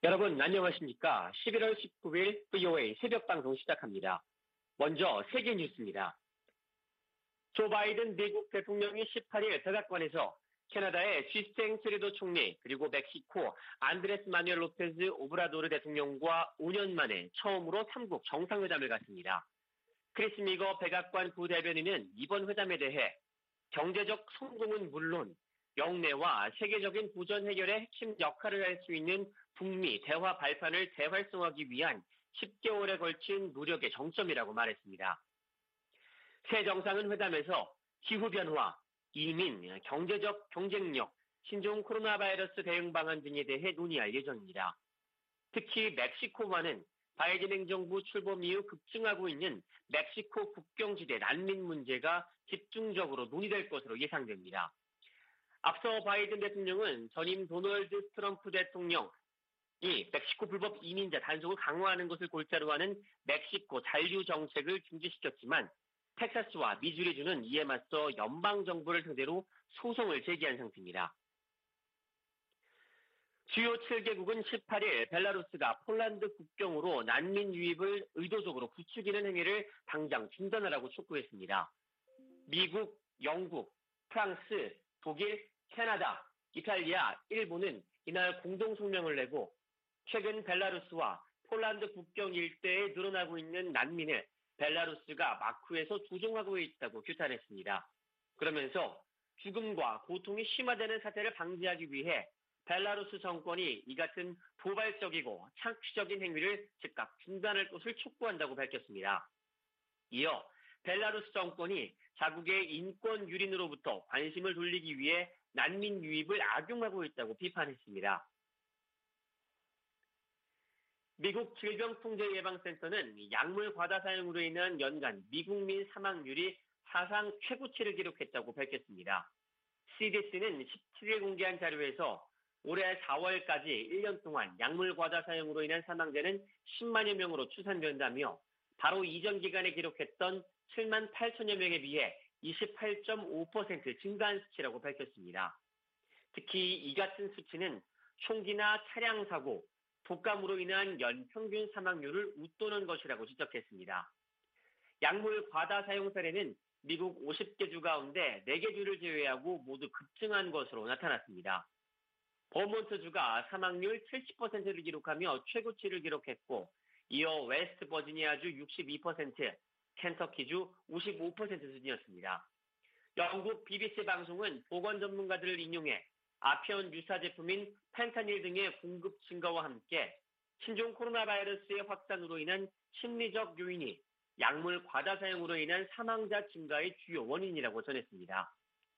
여러분 안녕하십니까? 11월 19일 VOA 새벽 방송 시작합니다. 먼저 세계 뉴스입니다. 조 바이든 미국 대통령이 18일 백악관에서 캐나다의 쥐스탱 트루도 총리 그리고 멕시코 안드레스 마누엘 로페즈 오브라도르 대통령과 5년 만에 처음으로 3국 정상회담을 갖습니다. 크리스 미거 백악관 부대변인은 이번 회담에 대해 경제적 성공은 물론 영내와 세계적인 부전 해결의 핵심 역할을 할 수 있는 북미 대화 발판을 재활성화하기 위한 10개월에 걸친 노력의 정점이라고 말했습니다. 새 정상은 회담에서 기후변화, 이민, 경제적 경쟁력, 신종 코로나 바이러스 대응 방안 등에 대해 논의할 예정입니다. 특히 멕시코와는 바이든 행정부 출범 이후 급증하고 있는 멕시코 국경지대 난민 문제가 집중적으로 논의될 것으로 예상됩니다. 앞서 바이든 대통령은 전임 도널드 트럼프 대통령이 멕시코 불법 이민자 단속을 강화하는 것을 골자로 하는 멕시코 잔류 정책을 중지시켰지만 텍사스와 미주리주는 이에 맞서 연방정부를 상대로 소송을 제기한 상태입니다. 주요 7개국은 18일 벨라루스가 폴란드 국경으로 난민 유입을 의도적으로 부추기는 행위를 당장 중단하라고 촉구했습니다. 미국, 영국, 프랑스, 독일, 캐나다, 이탈리아, 일본은 이날 공동성명을 내고 최근 벨라루스와 폴란드 국경 일대에 늘어나고 있는 난민을 벨라루스가 마쿠에서 조종하고 있다고 규탄했습니다. 그러면서 죽음과 고통이 심화되는 사태를 방지하기 위해 벨라루스 정권이 이 같은 도발적이고 창피적인 행위를 즉각 중단할 것을 촉구한다고 밝혔습니다. 이어 벨라루스 정권이 자국의 인권 유린으로부터 관심을 돌리기 위해 난민 유입을 악용하고 있다고 비판했습니다. 미국 질병통제예방센터는 약물 과다 사용으로 인한 연간 미국민 사망률이 사상 최고치를 기록했다고 밝혔습니다. CDC는 17일 공개한 자료에서 올해 4월까지 1년 동안 약물 과다 사용으로 인한 사망자는 10만여 명으로 추산된다며 바로 이전 기간에 기록했던 7만 8천여 명에 비해 28.5% 증가한 수치라고 밝혔습니다. 특히 이 같은 수치는 총기나 차량 사고, 독감으로 인한 연평균 사망률을 웃도는 것이라고 지적했습니다. 약물 과다 사용 사례는 미국 50개 주 가운데 4개 주를 제외하고 모두 급증한 것으로 나타났습니다. 버몬트주가 사망률 70%를 기록하며 최고치를 기록했고 이어 웨스트 버지니아주 62%, 켄터키주 55% 수준이었습니다. 영국 BBC 방송은 보건 전문가들을 인용해 아편 유사 제품인 펜타닐 등의 공급 증가와 함께 신종 코로나 바이러스의 확산으로 인한 심리적 요인이 약물 과다 사용으로 인한 사망자 증가의 주요 원인이라고 전했습니다.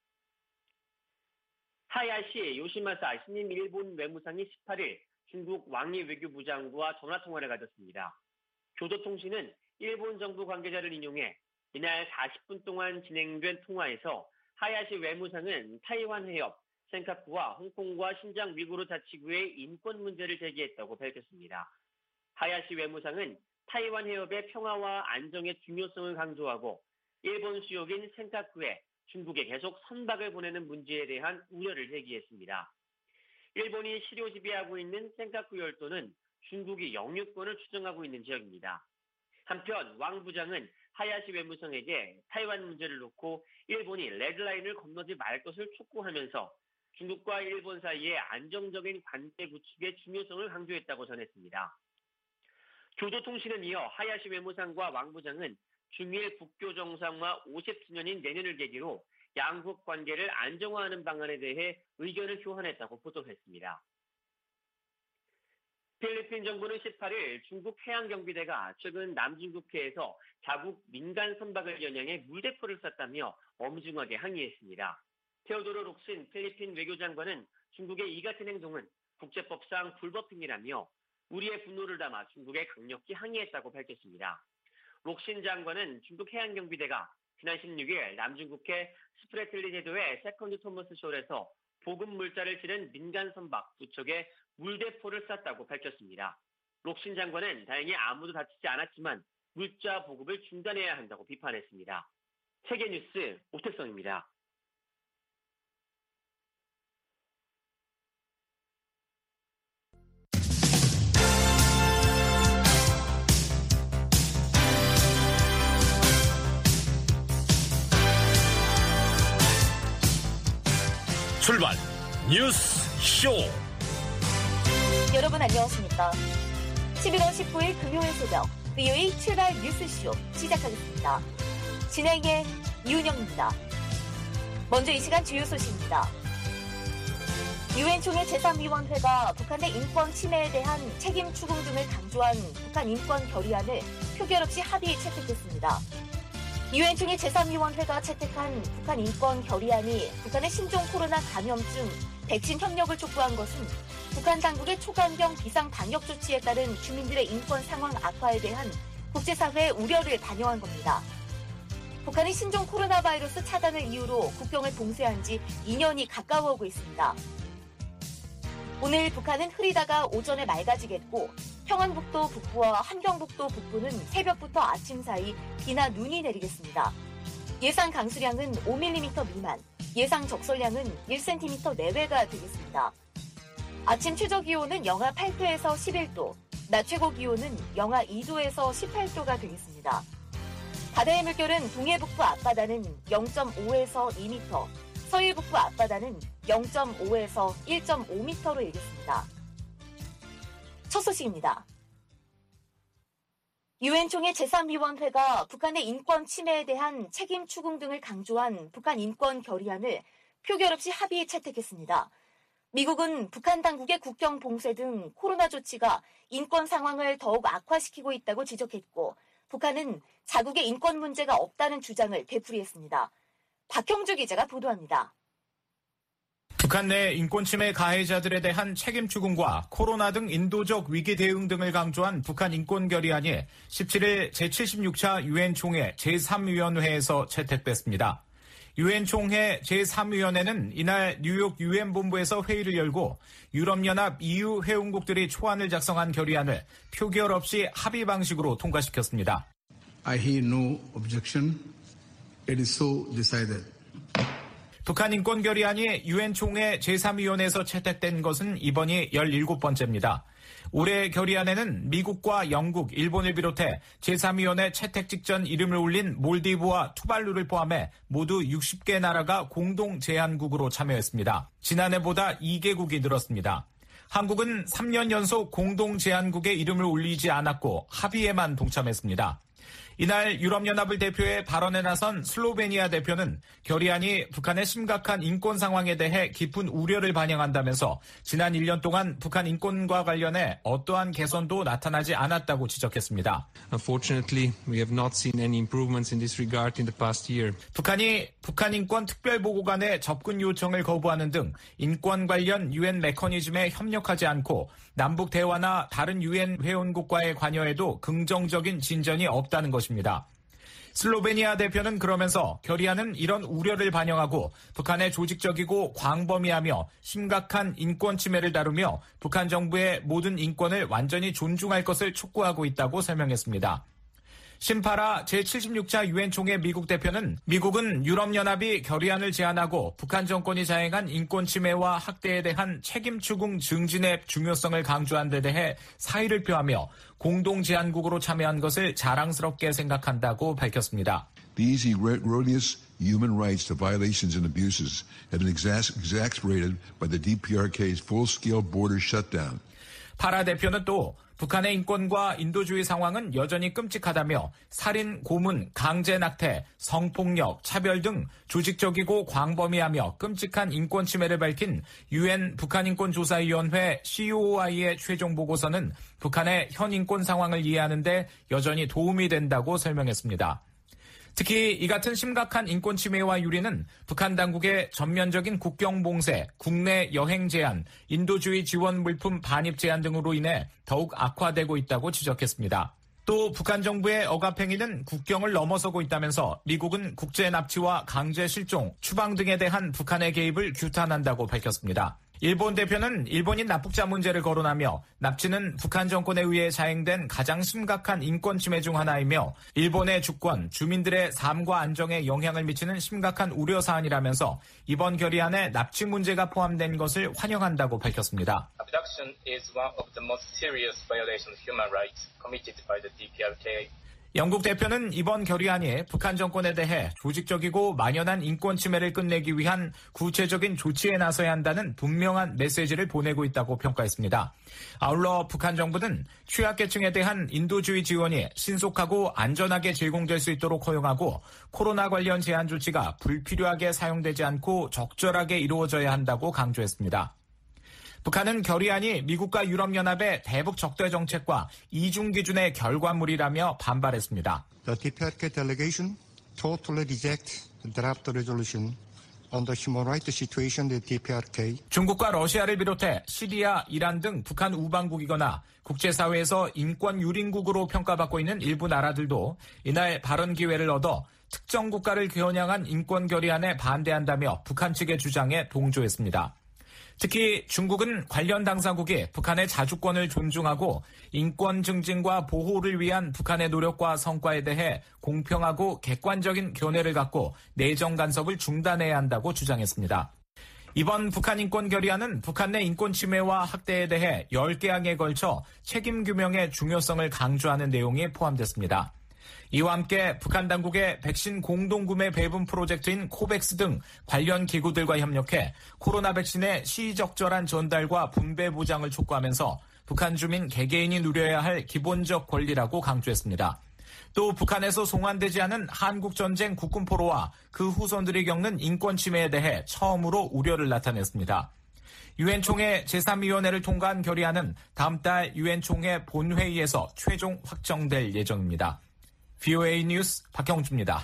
하야시 요시마사 신임 일본 외무상이 18일 중국 왕이 외교부장과 전화통화를 가졌습니다. 교도통신은 일본 정부 관계자를 인용해 이날 40분 동안 진행된 통화에서 하야시 외무상은 타이완 해협, 센카쿠와 홍콩과 신장 위구르 자치구의 인권 문제를 제기했다고 밝혔습니다. 하야시 외무상은 타이완 해협의 평화와 안정의 중요성을 강조하고 일본 수역인 센카쿠에 중국에 계속 선박을 보내는 문제에 대한 우려를 제기했습니다. 일본이 실효 지배하고 있는 센카쿠 열도는 중국이 영유권을 추정하고 있는 지역입니다. 한편 왕 부장은 하야시 외무성에게 타이완 문제를 놓고 일본이 레드라인을 건너지 말 것을 촉구하면서 중국과 일본 사이의 안정적인 관계 구축의 중요성을 강조했다고 전했습니다. 교도통신은 이어 하야시 외무상과 왕 부장은 중일 국교 정상화 50주년인 내년을 계기로 양국 관계를 안정화하는 방안에 대해 의견을 교환했다고 보도했습니다. 필리핀 정부는 18일 중국 해양경비대가 최근 남중국해에서 자국 민간 선박을 겨냥해 물대포를 쐈다며 엄중하게 항의했습니다. 테오도르 록신 필리핀 외교장관은 중국의 이 같은 행동은 국제법상 불법 행위라며 우리의 분노를 담아 중국에 강력히 항의했다고 밝혔습니다. 록신 장관은 중국 해양경비대가 지난 16일 남중국해 스프레틀리 제도의 세컨드 토머스 쇼에서 보급 물자를 실은 민간 선박 2척에 물대포를 쐈다고 밝혔습니다. 록신 장관은 다행히 아무도 다치지 않았지만 물자 보급을 중단해야 한다고 비판했습니다. 세계뉴스 오태성입니다. 출발 뉴스 쇼. 여러분 안녕하십니까? 11월 19일 금요일 새벽 VOA 출발 뉴스쇼 시작하겠습니다. 진행의 이은영입니다. 먼저 이 시간 주요 소식입니다. 유엔 총회 제3위원회가 북한의 인권 침해에 대한 책임 추궁 등을 강조한 북한 인권 결의안을 표결 없이 합의 채택했습니다. 유엔 총회 제3위원회가 채택한 북한 인권 결의안이 북한의 신종 코로나 감염증 백신 협력을 촉구한 것은 북한 당국의 초강경 비상 방역 조치에 따른 주민들의 인권 상황 악화에 대한 국제사회의 우려를 반영한 겁니다. 북한이 신종 코로나 바이러스 차단을 이유로 국경을 봉쇄한 지 2년이 가까워오고 있습니다. 오늘 북한은 흐리다가 오전에 맑아지겠고 평안북도 북부와 함경북도 북부는 새벽부터 아침 사이 비나 눈이 내리겠습니다. 예상 강수량은 5mm 미만, 예상 적설량은 1cm 내외가 되겠습니다. 아침 최저 기온은 영하 8도에서 11도, 낮 최고 기온은 영하 2도에서 18도가 되겠습니다. 바다의 물결은 동해북부 앞바다는 0.5에서 2m, 서해북부 앞바다는 0.5에서 1.5m로 일겠습니다. 첫 소식입니다. 유엔 총회 제3위원회가 북한의 인권 침해에 대한 책임 추궁 등을 강조한 북한 인권 결의안을 표결 없이 합의 채택했습니다. 미국은 북한 당국의 국경 봉쇄 등 코로나 조치가 인권 상황을 더욱 악화시키고 있다고 지적했고 북한은 자국의 인권 문제가 없다는 주장을 되풀이했습니다. 박형주 기자가 보도합니다. 북한 내 인권 침해 가해자들에 대한 책임 추궁과 코로나 등 인도적 위기 대응 등을 강조한 북한 인권 결의안이 17일 제76차 유엔 총회 제3위원회에서 채택됐습니다. 유엔 총회 제3위원회는 이날 뉴욕 유엔 본부에서 회의를 열고 유럽연합 EU 회원국들이 초안을 작성한 결의안을 표결 없이 합의 방식으로 통과시켰습니다. I hear no objection. It is so decided. 북한 인권 결의안이 유엔 총회 제3위원회에서 채택된 것은 이번이 17번째입니다. 올해 결의안에는 미국과 영국, 일본을 비롯해 제3위원회 채택 직전 이름을 올린 몰디브와 투발루를 포함해 모두 60개 나라가 공동 제안국으로 참여했습니다. 지난해보다 2개국이 늘었습니다. 한국은 3년 연속 공동 제안국에 이름을 올리지 않았고 합의에만 동참했습니다. 이날 유럽연합을 대표해 발언에 나선 슬로베니아 대표는 결의안이 북한의 심각한 인권 상황에 대해 깊은 우려를 반영한다면서 지난 1년 동안 북한 인권과 관련해 어떠한 개선도 나타나지 않았다고 지적했습니다. Unfortunately, we have not seen any improvements in this regard in the past year. 북한이 북한 인권 특별보고관의 접근 요청을 거부하는 등 인권 관련 유엔 메커니즘에 협력하지 않고 남북 대화나 다른 유엔 회원국과의 관여에도 긍정적인 진전이 없다는 것입니다. 슬로베니아 대표는 그러면서 결의안은 이런 우려를 반영하고 북한의 조직적이고 광범위하며 심각한 인권 침해를 다루며 북한 정부의 모든 인권을 완전히 존중할 것을 촉구하고 있다고 설명했습니다. 심파라 제76차 유엔 총회 미국 대표는 미국은 유럽연합이 결의안을 제안하고 북한 정권이 자행한 인권 침해와 학대에 대한 책임 추궁 증진의 중요성을 강조한 데 대해 사의를 표하며 공동 제안국으로 참여한 것을 자랑스럽게 생각한다고 밝혔습니다. These erroneous human rights violations and abuses have been exacerbated by the DPRK's full-scale border shutdown. 파라 대표는 또 북한의 인권과 인도주의 상황은 여전히 끔찍하다며 살인, 고문, 강제 낙태, 성폭력, 차별 등 조직적이고 광범위하며 끔찍한 인권 침해를 밝힌 유엔 북한인권조사위원회 COI의 최종 보고서는 북한의 현 인권 상황을 이해하는 데 여전히 도움이 된다고 설명했습니다. 특히 이 같은 심각한 인권 침해와 유리는 북한 당국의 전면적인 국경 봉쇄, 국내 여행 제한, 인도주의 지원 물품 반입 제한 등으로 인해 더욱 악화되고 있다고 지적했습니다. 또 북한 정부의 억압행위는 국경을 넘어서고 있다면서 미국은 국제 납치와 강제 실종, 추방 등에 대한 북한의 개입을 규탄한다고 밝혔습니다. 일본 대표는 일본인 납북자 문제를 거론하며 납치는 북한 정권에 의해 자행된 가장 심각한 인권 침해 중 하나이며 일본의 주권, 주민들의 삶과 안정에 영향을 미치는 심각한 우려 사안이라면서 이번 결의안에 납치 문제가 포함된 것을 환영한다고 밝혔습니다. Abduction is one of the most serious violations of human rights committed by the DPRK. 영국 대표는 이번 결의안이 북한 정권에 대해 조직적이고 만연한 인권 침해를 끝내기 위한 구체적인 조치에 나서야 한다는 분명한 메시지를 보내고 있다고 평가했습니다. 아울러 북한 정부는 취약계층에 대한 인도주의 지원이 신속하고 안전하게 제공될 수 있도록 허용하고 코로나 관련 제한 조치가 불필요하게 사용되지 않고 적절하게 이루어져야 한다고 강조했습니다. 북한은 결의안이 미국과 유럽연합의 대북 적대 정책과 이중 기준의 결과물이라며 반발했습니다. The DPRK delegation totally reject the draft resolution on the human rights situation in DPRK. 중국과 러시아를 비롯해 시리아, 이란 등 북한 우방국이거나 국제사회에서 인권 유린국으로 평가받고 있는 일부 나라들도 이날 발언 기회를 얻어 특정 국가를 겨냥한 인권 결의안에 반대한다며 북한 측의 주장에 동조했습니다. 특히 중국은 관련 당사국이 북한의 자주권을 존중하고 인권 증진과 보호를 위한 북한의 노력과 성과에 대해 공평하고 객관적인 견해를 갖고 내정 간섭을 중단해야 한다고 주장했습니다. 이번 북한 인권 결의안은 북한 내 인권 침해와 학대에 대해 10개항에 걸쳐 책임 규명의 중요성을 강조하는 내용이 포함됐습니다. 이와 함께 북한 당국의 백신 공동구매 배분 프로젝트인 코백스 등 관련 기구들과 협력해 코로나 백신의 시적절한 전달과 분배 보장을 촉구하면서 북한 주민 개개인이 누려야 할 기본적 권리라고 강조했습니다. 또 북한에서 송환되지 않은 한국전쟁 국군포로와 그 후손들이 겪는 인권 침해에 대해 처음으로 우려를 나타냈습니다. 유엔 총회 제3위원회를 통과한 결의안은 다음 달 유엔 총회 본회의에서 최종 확정될 예정입니다. VOA 뉴스 박형주입니다.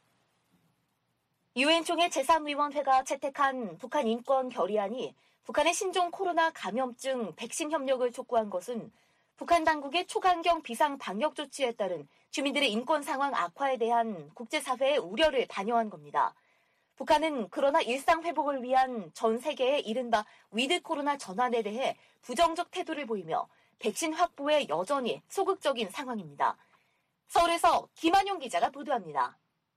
유엔 총회 제3위원회가 채택한 북한 인권 결의안이 북한의 신종 코로나 감염증 백신 협력을 촉구한 것은 북한 당국의 초강경 비상 방역 조치에 따른 주민들의 인권 상황 악화에 대한 국제사회의 우려를 반영한 겁니다. 북한은 그러나 일상 회복을 위한 전 세계의 이른바 위드 코로나 전환에 대해 부정적 태도를 보이며 백신 확보에 여전히 소극적인 상황입니다. 서울에서 김한용 기자가 보도합니다.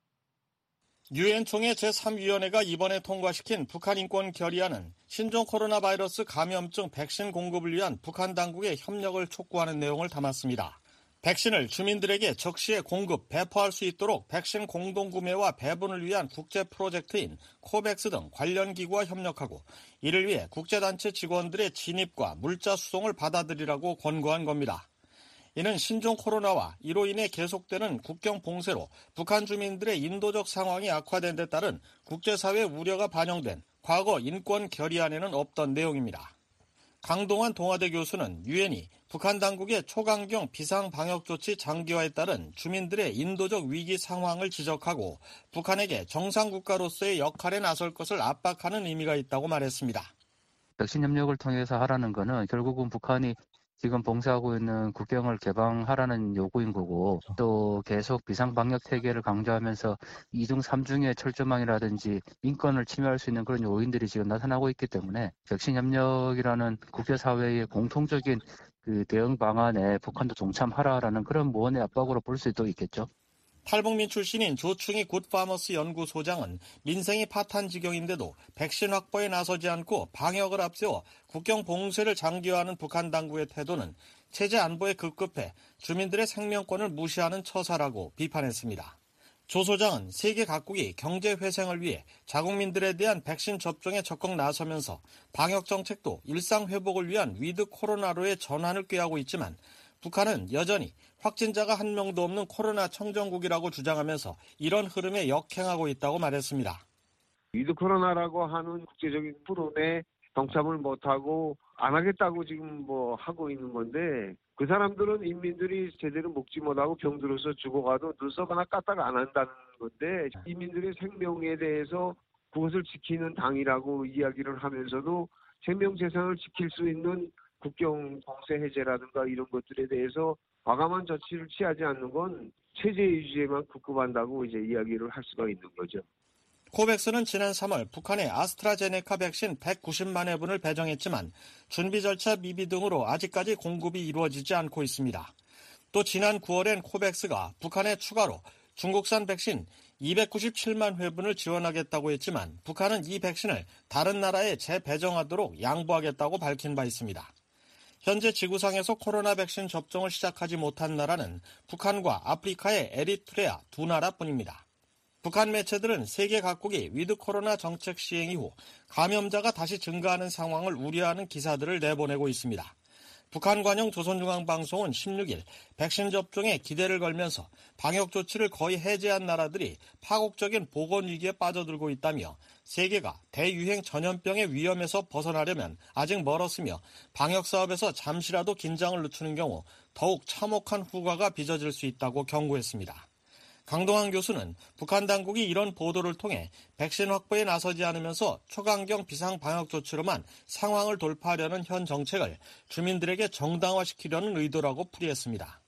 유엔 총회 제3위원회가 이번에 통과시킨 북한 인권 결의안은 신종 코로나 바이러스 감염증 백신 공급을 위한 북한 당국의 협력을 촉구하는 내용을 담았습니다. 백신을 주민들에게 적시에 공급, 배포할 수 있도록 백신 공동구매와 배분을 위한 국제 프로젝트인 코백스 등 관련 기구와 협력하고 이를 위해 국제단체 직원들의 진입과 물자 수송을 받아들이라고 권고한 겁니다. 이는 신종 코로나와 이로 인해 계속되는 국경 봉쇄로 북한 주민들의 인도적 상황이 악화된 데 따른 국제사회 우려가 반영된 과거 인권 결의안에는 없던 내용입니다. 강동환 동아대 교수는 유엔이 북한 당국의 초강경 비상방역조치 장기화에 따른 주민들의 인도적 위기 상황을 지적하고 북한에게 정상국가로서의 역할에 나설 것을 압박하는 의미가 있다고 말했습니다. 백신 협력을 통해서 하라는 것은 결국은 북한이 지금 봉쇄하고 있는 국경을 개방하라는 요구인 거고 또 계속 비상방역 체계를 강조하면서 2중, 3중의 철조망이라든지 인권을 침해할 수 있는 그런 요인들이 지금 나타나고 있기 때문에 백신 협력이라는 국제사회의 공통적인 그 대응 방안에 북한도 동참하라라는 그런 무언의 압박으로 볼 수도 있겠죠. 탈북민 출신인 조충희 굿파머스 연구소장은 민생이 파탄 지경인데도 백신 확보에 나서지 않고 방역을 앞세워 국경 봉쇄를 장기화하는 북한 당국의 태도는 체제 안보에 급급해 주민들의 생명권을 무시하는 처사라고 비판했습니다. 조 소장은 세계 각국이 경제 회생을 위해 자국민들에 대한 백신 접종에 적극 나서면서 방역 정책도 일상 회복을 위한 위드 코로나로의 전환을 꾀하고 있지만 북한은 여전히 확진자가 한 명도 없는 코로나 청정국이라고 주장하면서 이런 흐름에 역행하고 있다고 말했습니다. 위드 코로나라고 하는 국제적인 프로그램에 동참을 못하고 안 하겠다고 지금 하고 있는 건데 그 사람들은 인민들이 제대로 먹지 못하고 병들어서 죽어가도 눈썹 하나 까딱 안 한다는 건데 인민들의 생명에 대해서 그것을 지키는 당이라고 이야기를 하면서도 생명 재산을 지킬 수 있는 국경 봉쇄 해제라든가 이런 것들에 대해서 과감한 조치를 취하지 않는 건 체제 유지에만 급급한다고 이제 이야기를 할 수가 있는 거죠. 코백스는 지난 3월 북한의 아스트라제네카 백신 190만 회분을 배정했지만 준비 절차 미비 등으로 아직까지 공급이 이루어지지 않고 있습니다. 또 지난 9월엔 코백스가 북한에 추가로 중국산 백신 297만 회분을 지원하겠다고 했지만 북한은 이 백신을 다른 나라에 재배정하도록 양보하겠다고 밝힌 바 있습니다. 현재 지구상에서 코로나 백신 접종을 시작하지 못한 나라는 북한과 아프리카의 에리트레아 두 나라뿐입니다. 북한 매체들은 세계 각국이 위드 코로나 정책 시행 이후 감염자가 다시 증가하는 상황을 우려하는 기사들을 내보내고 있습니다. 북한 관영 조선중앙방송은 16일 백신 접종에 기대를 걸면서 방역 조치를 거의 해제한 나라들이 파국적인 보건위기에 빠져들고 있다며 세계가 대유행 전염병의 위험에서 벗어나려면 아직 멀었으며 방역사업에서 잠시라도 긴장을 늦추는 경우 더욱 참혹한 후과가 빚어질 수 있다고 경고했습니다. 강동환 교수는 북한 당국이 이런 보도를 통해 백신 확보에 나서지 않으면서 초강경 비상방역 조치로만 상황을 돌파하려는 현 정책을 주민들에게 정당화시키려는 의도라고 풀이했습니다.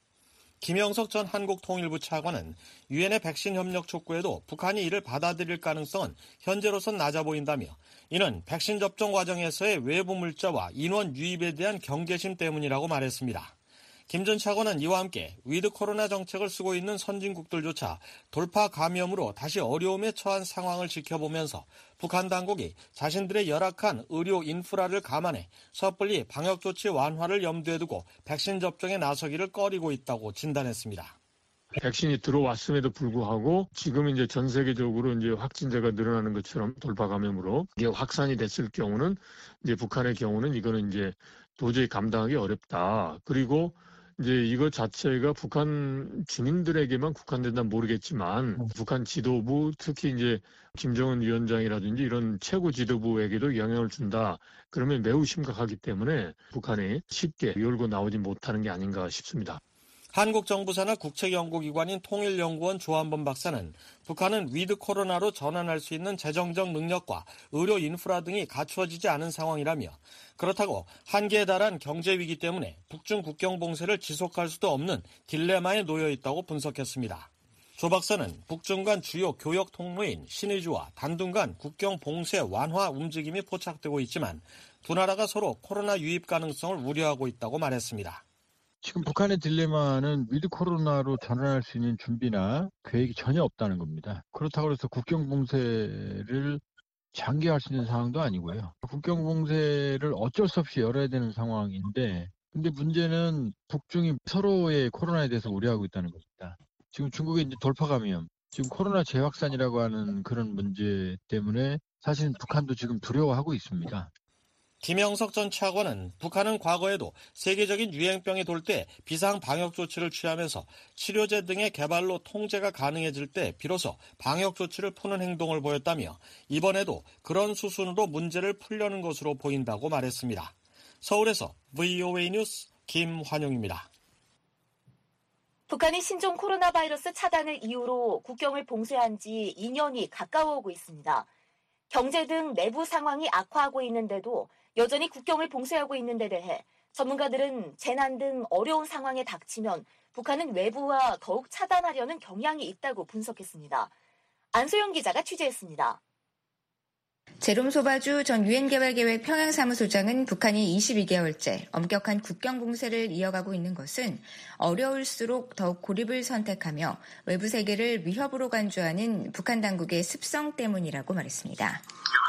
김영석 전 한국통일부 차관은 유엔의 백신 협력 촉구에도 북한이 이를 받아들일 가능성은 현재로선 낮아 보인다며 이는 백신 접종 과정에서의 외부 물자와 인원 유입에 대한 경계심 때문이라고 말했습니다. 김 전 차관은 이와 함께 위드 코로나 정책을 쓰고 있는 선진국들조차 돌파 감염으로 다시 어려움에 처한 상황을 지켜보면서 북한 당국이 자신들의 열악한 의료 인프라를 감안해 섣불리 방역조치 완화를 염두에 두고 백신 접종에 나서기를 꺼리고 있다고 진단했습니다. 백신이 들어왔음에도 불구하고 지금 이제 전 세계적으로 이제 확진자가 늘어나는 것처럼 돌파 감염으로 이게 확산이 됐을 경우는 이제 북한의 경우는 이거는 이제 도저히 감당하기 어렵다. 그리고 이제 이것 자체가 북한 주민들에게만 국한된다면 모르겠지만 북한 지도부 특히 이제 김정은 위원장이라든지 이런 최고 지도부에게도 영향을 준다. 그러면 매우 심각하기 때문에 북한이 쉽게 열고 나오지 못하는 게 아닌가 싶습니다. 한국 정부 산하 국책연구기관인 통일연구원 조한범 박사는 북한은 위드 코로나로 전환할 수 있는 재정적 능력과 의료 인프라 등이 갖추어지지 않은 상황이라며 그렇다고 한계에 달한 경제위기 때문에 북중 국경 봉쇄를 지속할 수도 없는 딜레마에 놓여 있다고 분석했습니다. 조 박사는 북중 간 주요 교역 통로인 신의주와 단둥 간 국경 봉쇄 완화 움직임이 포착되고 있지만 두 나라가 서로 코로나 유입 가능성을 우려하고 있다고 말했습니다. 지금 북한의 딜레마는 위드 코로나로 전환할 수 있는 준비나 계획이 전혀 없다는 겁니다. 그렇다고 해서 국경 봉쇄를 장기화할 수 있는 상황도 아니고요. 국경 봉쇄를 어쩔 수 없이 열어야 되는 상황인데 근데 문제는 북중이 서로의 코로나에 대해서 우려하고 있다는 겁니다. 지금 중국의 이제 돌파 감염, 지금 코로나 재확산이라고 하는 그런 문제 때문에 사실 북한도 지금 두려워하고 있습니다. 김영석 전 차관은 북한은 과거에도 세계적인 유행병이 돌 때 비상 방역 조치를 취하면서 치료제 등의 개발로 통제가 가능해질 때 비로소 방역 조치를 푸는 행동을 보였다며 이번에도 그런 수순으로 문제를 풀려는 것으로 보인다고 말했습니다. 서울에서 VOA 뉴스 김환용입니다. 북한이 신종 코로나 바이러스 차단을 이유로 국경을 봉쇄한 지 2년이 가까워오고 있습니다. 경제 등 내부 상황이 악화하고 있는데도 여전히 국경을 봉쇄하고 있는 데 대해 전문가들은 재난 등 어려운 상황에 닥치면 북한은 외부와 더욱 차단하려는 경향이 있다고 분석했습니다. 안소영 기자가 취재했습니다. 제롬 소바주 전 유엔개발계획 평양사무소장은 북한이 22개월째 엄격한 국경 봉쇄를 이어가고 있는 것은 어려울수록 더욱 고립을 선택하며 외부 세계를 위협으로 간주하는 북한 당국의 습성 때문이라고 말했습니다.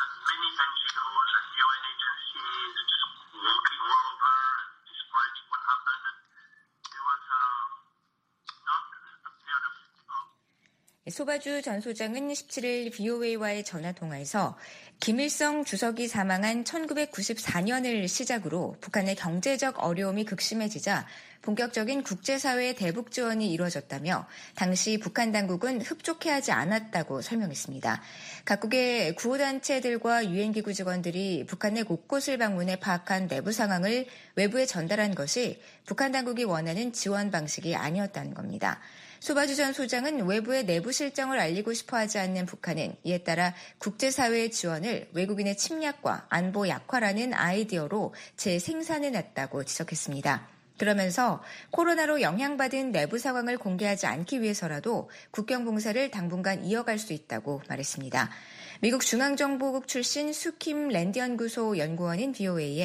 소바주 전 소장은 17일 VOA와의 전화통화에서 김일성 주석이 사망한 1994년을 시작으로 북한의 경제적 어려움이 극심해지자 본격적인 국제사회의 대북 지원이 이루어졌다며 당시 북한 당국은 흡족해하지 않았다고 설명했습니다. 각국의 구호단체들과 유엔기구 직원들이 북한의 곳곳을 방문해 파악한 내부 상황을 외부에 전달한 것이 북한 당국이 원하는 지원 방식이 아니었다는 겁니다. 소바주 전 소장은 외부의 내부 실정을 알리고 싶어하지 않는 북한은 이에 따라 국제사회의 지원을 외국인의 침략과 안보 약화라는 아이디어로 재생산해냈다고 지적했습니다. 그러면서 코로나로 영향받은 내부 상황을 공개하지 않기 위해서라도 국경 봉쇄를 당분간 이어갈 수 있다고 말했습니다. 미국 중앙정보국 출신 수킴 랜드 연구소 연구원인 VOA에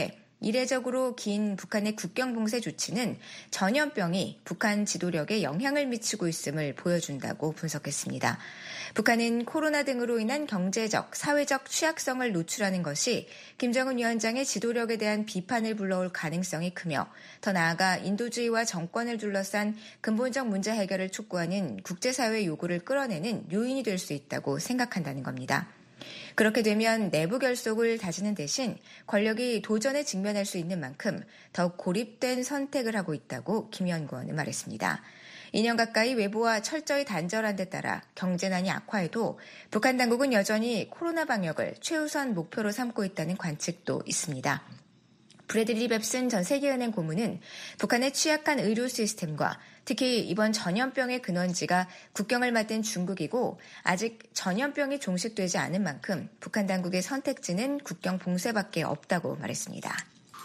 이례적으로 긴 북한의 국경 봉쇄 조치는 전염병이 북한 지도력에 영향을 미치고 있음을 보여준다고 분석했습니다. 북한은 코로나 등으로 인한 경제적, 사회적 취약성을 노출하는 것이 김정은 위원장의 지도력에 대한 비판을 불러올 가능성이 크며 더 나아가 인도주의와 정권을 둘러싼 근본적 문제 해결을 촉구하는 국제사회의 요구를 끌어내는 요인이 될 수 있다고 생각한다는 겁니다. 그렇게 되면 내부 결속을 다지는 대신 권력이 도전에 직면할 수 있는 만큼 더욱 고립된 선택을 하고 있다고 김 연구원은 말했습니다. 2년 가까이 외부와 철저히 단절한 데 따라 경제난이 악화해도 북한 당국은 여전히 코로나 방역을 최우선 목표로 삼고 있다는 관측도 있습니다. 브래들리 뱁슨 전 세계은행 고문은 북한의 취약한 의료 시스템과 특히 이번 전염병의 근원지가 국경을 맞댄 중국이고 아직 전염병이 종식되지 않은 만큼 북한 당국의 선택지는 국경 봉쇄밖에 없다고 말했습니다.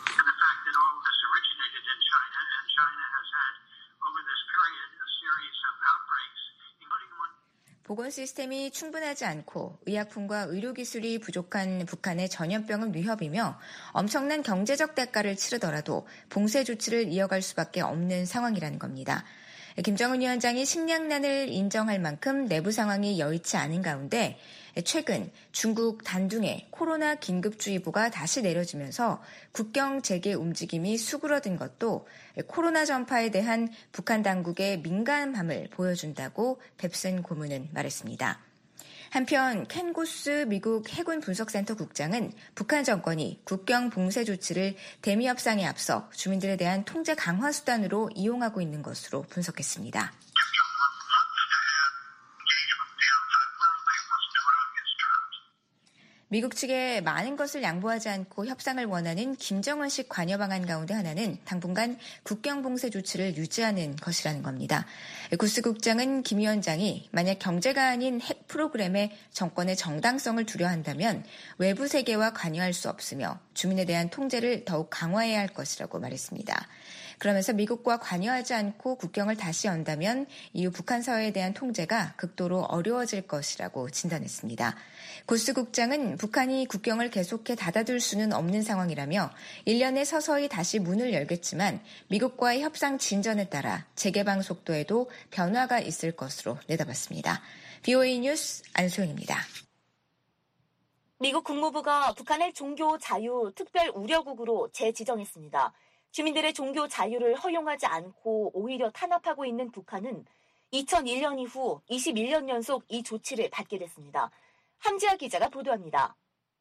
보건 시스템이 충분하지 않고 의약품과 의료기술이 부족한 북한의 전염병은 위협이며 엄청난 경제적 대가를 치르더라도 봉쇄 조치를 이어갈 수밖에 없는 상황이라는 겁니다. 김정은 위원장이 식량난을 인정할 만큼 내부 상황이 여의치 않은 가운데 최근 중국 단둥에 코로나 긴급주의보가 다시 내려지면서 국경 재개 움직임이 수그러든 것도 코로나 전파에 대한 북한 당국의 민감함을 보여준다고 뱁슨 고문은 말했습니다. 한편 켄 고스 미국 해군 분석센터 국장은 북한 정권이 국경 봉쇄 조치를 대미 협상에 앞서 주민들에 대한 통제 강화 수단으로 이용하고 있는 것으로 분석했습니다. 미국 측에 많은 것을 양보하지 않고 협상을 원하는 김정은식 관여 방안 가운데 하나는 당분간 국경 봉쇄 조치를 유지하는 것이라는 겁니다. 구스 국장은 김 위원장이 만약 경제가 아닌 핵 프로그램에 정권의 정당성을 두려워한다면 외부 세계와 관여할 수 없으며 주민에 대한 통제를 더욱 강화해야 할 것이라고 말했습니다. 그러면서 미국과 관여하지 않고 국경을 다시 연다면 이후 북한 사회에 대한 통제가 극도로 어려워질 것이라고 진단했습니다. 고스 국장은 북한이 국경을 계속해 닫아둘 수는 없는 상황이라며 1년에 서서히 다시 문을 열겠지만 미국과의 협상 진전에 따라 재개방 속도에도 변화가 있을 것으로 내다봤습니다. VOA 뉴스 안소영입니다. 미국 국무부가 북한을 종교 자유 특별 우려국으로 재지정했습니다. 주민들의 종교 자유를 허용하지 않고 오히려 탄압하고 있는 북한은 2001년 이후 21년 연속 이 조치를 받게 됐습니다. 함지아 기자가 보도합니다.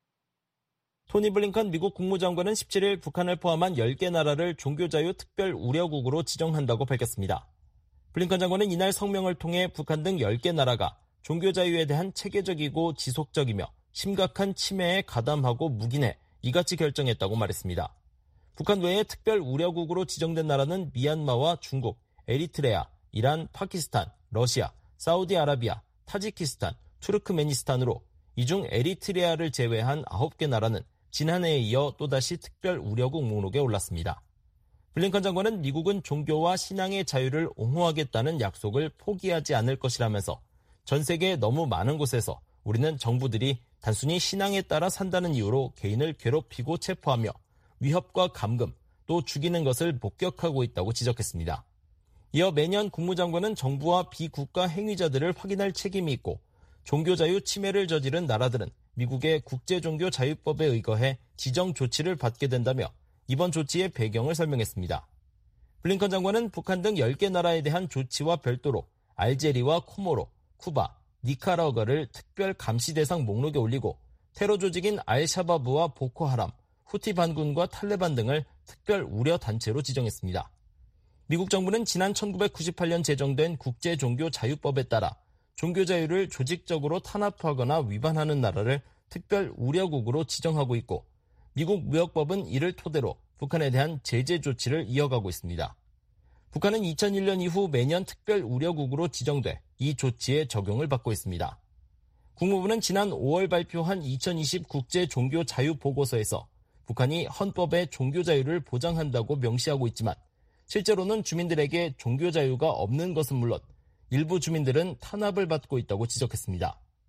토니 블링컨 미국 국무장관은 17일 북한을 포함한 10개 나라를 종교자유 특별 우려국으로 지정한다고 밝혔습니다. 블링컨 장관은 이날 성명을 통해 북한 등 10개 나라가 종교자유에 대한 체계적이고 지속적이며 심각한 침해에 가담하고 묵인해 이같이 결정했다고 말했습니다. 북한 외에 특별 우려국으로 지정된 나라는 미얀마와 중국, 에리트레아, 이란, 파키스탄, 러시아, 사우디아라비아, 타지키스탄, 투르크메니스탄으로 이 중 에리트레아를 제외한 9개 나라는 지난해에 이어 또다시 특별 우려국 목록에 올랐습니다. 블링컨 장관은 미국은 종교와 신앙의 자유를 옹호하겠다는 약속을 포기하지 않을 것이라면서 전 세계 너무 많은 곳에서 우리는 정부들이 단순히 신앙에 따라 산다는 이유로 개인을 괴롭히고 체포하며 위협과 감금, 또 죽이는 것을 목격하고 있다고 지적했습니다. 이어 매년 국무장관은 정부와 비국가 행위자들을 확인할 책임이 있고 종교자유 침해를 저지른 나라들은 미국의 국제종교자유법에 의거해 지정 조치를 받게 된다며 이번 조치의 배경을 설명했습니다. 블링컨 장관은 북한 등 10개 나라에 대한 조치와 별도로 알제리와 코모로, 쿠바, 니카라과를 특별 감시 대상 목록에 올리고 테러 조직인 알샤바브와 보코하람, 후티 반군과 탈레반 등을 특별 우려 단체로 지정했습니다. 미국 정부는 지난 1998년 제정된 국제종교자유법에 따라 종교자유를 조직적으로 탄압하거나 위반하는 나라를 특별 우려국으로 지정하고 있고 미국 무역법은 이를 토대로 북한에 대한 제재 조치를 이어가고 있습니다. 북한은 2001년 이후 매년 특별 우려국으로 지정돼 이 조치의 적용을 받고 있습니다. 국무부는 지난 5월 발표한 2020 국제종교자유보고서에서 북한이 헌법에 종교자유를 보장한다고 명시하고 있지만 실제로는 주민들에게 종교자유가 없는 것은 물론 일부 주민들은 탄압을 받고 있다고 지적했습니다.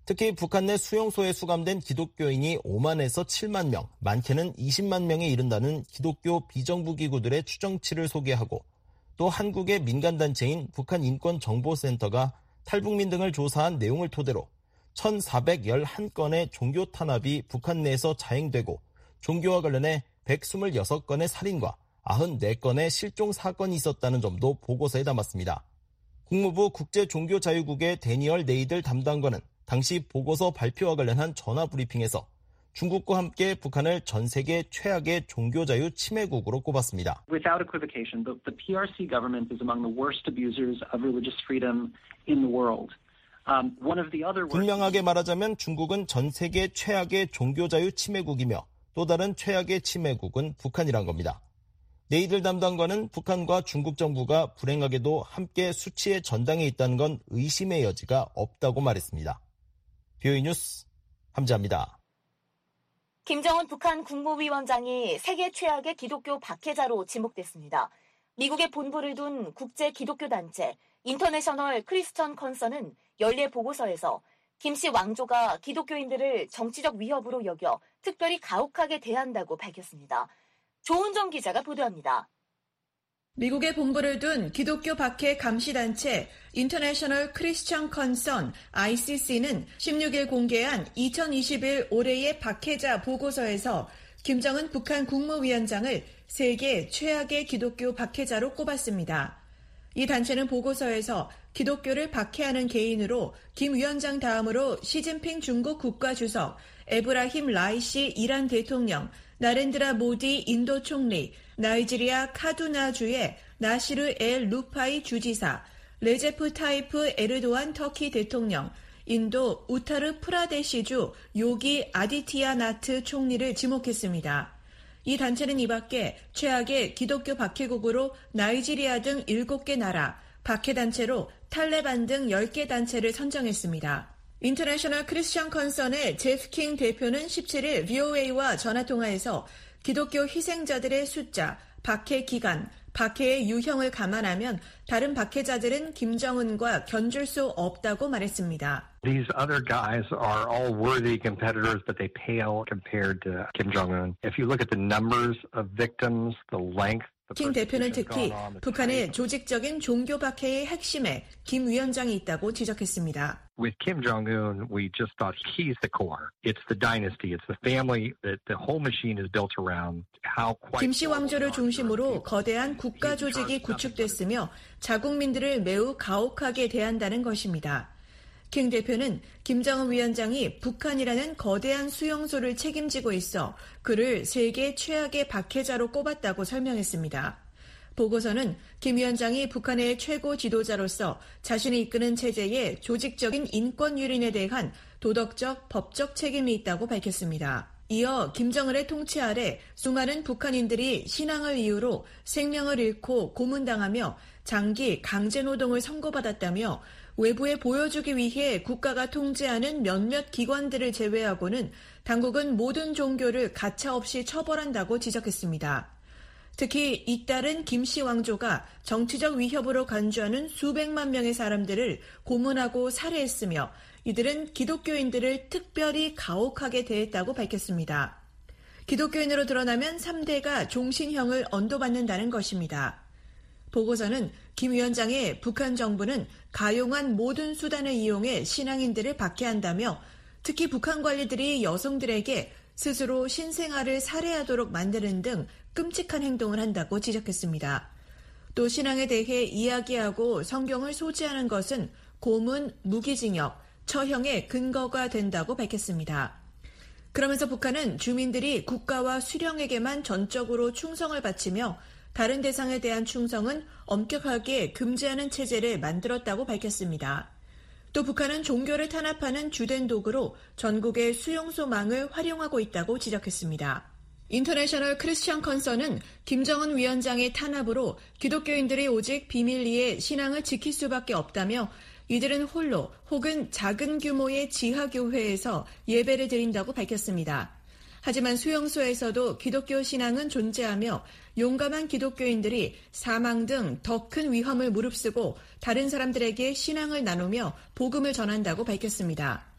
특히 북한 내 수용소에 수감된 기독교인이 5만에서 7만 명, 많게는 20만 명에 이른다는 기독교 비정부기구들의 추정치를 소개하고 또 한국의 민간단체인 북한인권정보센터가 탈북민 등을 조사한 내용을 토대로 1,411건의 종교 탄압이 북한 내에서 자행되고 종교와 관련해 126건의 살인과 94건의 실종 사건이 있었다는 점도 보고서에 담았습니다. 국무부 국제종교자유국의 데니얼 네이들 담당관은 당시 보고서 발표와 관련한 전화 브리핑에서 중국과 함께 북한을 전 세계 최악의 종교자유 침해국으로 꼽았습니다. Without equivocation, the PRC government is among the worst abusers of religious freedom in the world. 분명하게 말하자면 중국은 전 세계 최악의 종교자유 침해국이며 또 다른 최악의 침해국은 북한이란 겁니다. 네이들 담당관은 북한과 중국 정부가 불행하게도 함께 수치의 전당에 있다는 건 의심의 여지가 없다고 말했습니다. BOE 뉴스 함지아입니다. 김정은 북한 국무위원장이 세계 최악의 기독교 박해자로 지목됐습니다. 미국에 본부를 둔 국제 기독교 단체 인터내셔널 크리스천 컨선은 연례 보고서에서 김씨 왕조가 기독교인들을 정치적 위협으로 여겨 특별히 가혹하게 대한다고 밝혔습니다. 조은정 기자가 보도합니다. 미국에 본부를 둔 기독교 박해 감시단체 인터내셔널 크리스천 컨선 ICC는 16일 공개한 2021 올해의 박해자 보고서에서 김정은 북한 국무위원장을 세계 최악의 기독교 박해자로 꼽았습니다. 이 단체는 보고서에서 기독교를 박해하는 개인으로 김 위원장 다음으로 시진핑 중국 국가주석, 에브라힘 라이시 이란 대통령, 나렌드라 모디 인도 총리, 나이지리아 카두나주의 나시르 엘 루파이 주지사, 레제프 타이프 에르도안 터키 대통령, 인도 우타르 프라데시주 요기 아디티아나트 총리를 지목했습니다. 이 단체는 이 밖에 최악의 기독교 박해국으로 나이지리아 등 7개 나라, 박해단체로 탈레반 등 10개 단체를 선정했습니다. 인터내셔널 크리스천 컨선의 제프 킹 대표는 17일 VOA와 전화통화에서 기독교 희생자들의 숫자, 박해 기간, 박해의 유형을 감안하면 다른 박해자들은 김정은과 견줄 수 없다고 말했습니다. These other guys are all worthy competitors, but they pale compared to Kim Jong-un. If you look at the numbers of victims, the length, 킹 대표는 특히 북한의 조직적인 종교 박해의 핵심에 김 위원장이 있다고 지적했습니다. With Kim Jong-un, we just thought he's the core. It's the dynasty. It's the family that the whole machine is built around. 김씨 왕조를 중심으로 거대한 국가 조직이 구축됐으며 자국민들을 매우 가혹하게 대한다는 것입니다. 킹 대표는 김정은 위원장이 북한이라는 거대한 수용소를 책임지고 있어 그를 세계 최악의 박해자로 꼽았다고 설명했습니다. 보고서는 김 위원장이 북한의 최고 지도자로서 자신이 이끄는 체제의 조직적인 인권 유린에 대한 도덕적, 법적 책임이 있다고 밝혔습니다. 이어 김정은의 통치 아래 수많은 북한인들이 신앙을 이유로 생명을 잃고 고문당하며 장기 강제노동을 선고받았다며 외부에 보여주기 위해 국가가 통제하는 몇몇 기관들을 제외하고는 당국은 모든 종교를 가차없이 처벌한다고 지적했습니다. 특히 잇따른 김씨 왕조가 정치적 위협으로 간주하는 수백만 명의 사람들을 고문하고 살해했으며 이들은 기독교인들을 특별히 가혹하게 대했다고 밝혔습니다. 기독교인으로 드러나면 3대가 종신형을 언도받는다는 것입니다. 보고서는 김 위원장의 북한 정부는 가용한 모든 수단을 이용해 신앙인들을 박해한다며 특히 북한 관리들이 여성들에게 스스로 신생아를 살해하도록 만드는 등 끔찍한 행동을 한다고 지적했습니다. 또 신앙에 대해 이야기하고 성경을 소지하는 것은 고문, 무기징역, 처형의 근거가 된다고 밝혔습니다. 그러면서 북한은 주민들이 국가와 수령에게만 전적으로 충성을 바치며 다른 대상에 대한 충성은 엄격하게 금지하는 체제를 만들었다고 밝혔습니다. 또 북한은 종교를 탄압하는 주된 도구로 전국의 수용소망을 활용하고 있다고 지적했습니다. 인터내셔널 크리스천 컨선은 김정은 위원장의 탄압으로 기독교인들이 오직 비밀리에 신앙을 지킬 수밖에 없다며 이들은 홀로 혹은 작은 규모의 지하교회에서 예배를 드린다고 밝혔습니다. 하지만 수용소에서도 기독교 신앙은 존재하며 용감한 기독교인들이 사망 등 더 큰 위험을 무릅쓰고 다른 사람들에게 신앙을 나누며 복음을 전한다고 밝혔습니다.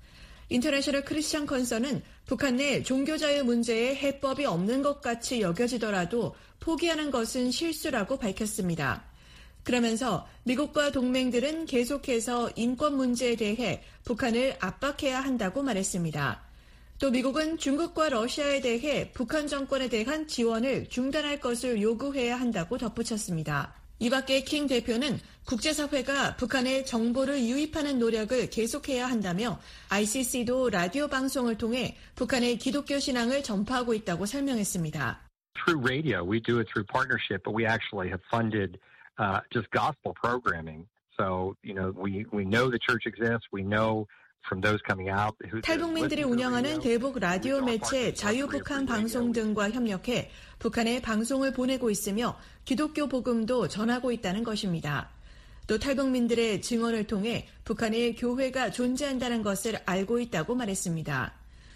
인터내셔널 크리스천 컨서는 북한 내 종교자유 문제에 해법이 없는 것 같이 여겨지더라도 포기하는 것은 실수라고 밝혔습니다. 그러면서 미국과 동맹들은 계속해서 인권 문제에 대해 북한을 압박해야 한다고 말했습니다. 또 미국은 중국과 러시아에 대해 북한 정권에 대한 지원을 중단할 것을 요구해야 한다고 덧붙였습니다. 이 밖에 킹 대표는 국제사회가 북한에 정보를 유입하는 노력을 계속해야 한다며 ICC도 라디오 방송을 통해 북한의 기독교 신앙을 전파하고 있다고 설명했습니다. Through radio, we do it through partnership, but we actually have funded just gospel programming. So, we know the church exists. We know from those coming out. 탈북민들이 운영하는 대북 라디오 매체 자유북한 방송 등과 협력해 북한에 방송을 보내고 있으며 기독교 복음도 전하고 있다는 것입니다. 또 탈북민들의 증언을 통해 북한에 교회가 존재한다는 것을 알고 있다고 말했습니다.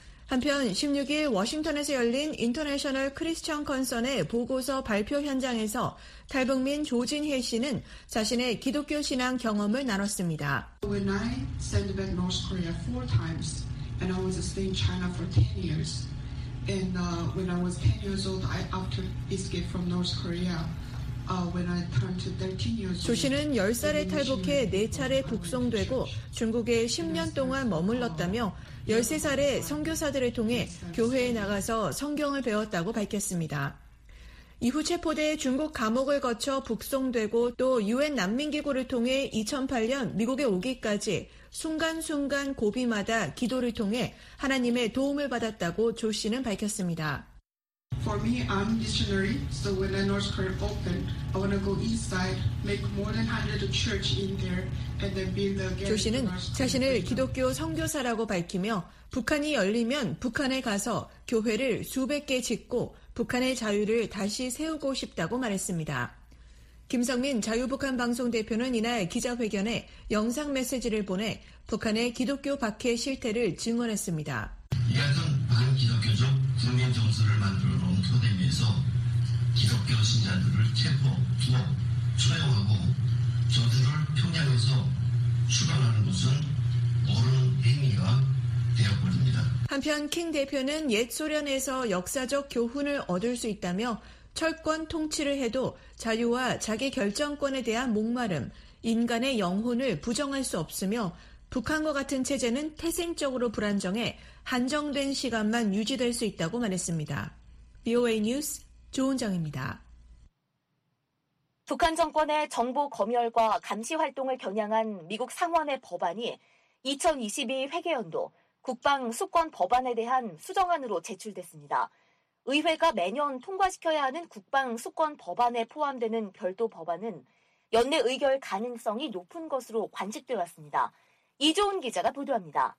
한편 16일 워싱턴에서 열린 인터내셔널 크리스천 컨선의 보고서 발표 현장에서 탈북민 조진혜 씨는 자신의 기독교 신앙 경험을 나눴습니다. When I sent back North Korea 4 times and I was staying in China for 10 years. And when I was 10 years old, after escape from North Korea, when I turned to 13 years old. 조 씨는 10살에 탈북해 4차례 북송되고 중국에 10년 동안 머물렀다며 13살에 선교사들을 통해 교회에 나가서 성경을 배웠다고 밝혔습니다. 이후 체포돼 중국 감옥을 거쳐 북송되고 또 UN 난민기구를 통해 2008년 미국에 오기까지 순간순간 고비마다 기도를 통해 하나님의 도움을 받았다고 조 씨는 밝혔습니다. For me, I'm missionary, so when the North Korea opened, I want to go inside, make more than 100 church in there, and then build again. 조 씨는 자신을 기독교 선교사라고 밝히며 북한이 열리면 북한에 가서 교회를 수백 개 짓고 북한의 자유를 다시 세우고 싶다고 말했습니다. 김성민 자유북한 방송 대표는 이날 기자회견에 영상 메시지를 보내 북한의 기독교 박해 실태를 증언했습니다. 이같은 반기독교적 국민 정서를 만들어 놓은 토대 위에서 기독교 신자들을 체포, 투옥, 처형하고 저들을 평양에서 추방하는 것은 옳은 행위가 되어버립니다. 한편 킹 대표는 옛 소련에서 역사적 교훈을 얻을 수 있다며 철권 통치를 해도 자유와 자기 결정권에 대한 목마름, 인간의 영혼을 부정할 수 없으며 북한과 같은 체제는 태생적으로 불안정해 한정된 시간만 유지될 수 있다고 말했습니다. VOA 뉴스 조은정입니다. 북한 정권의 정보 검열과 감시 활동을 겨냥한 미국 상원의 법안이 2022 회계연도 국방 수권 법안에 대한 수정안으로 제출됐습니다. 의회가 매년 통과시켜야 하는 국방 수권 법안에 포함되는 별도 법안은 연내 의결 가능성이 높은 것으로 관측돼 왔습니다. 이조은 기자가 보도합니다.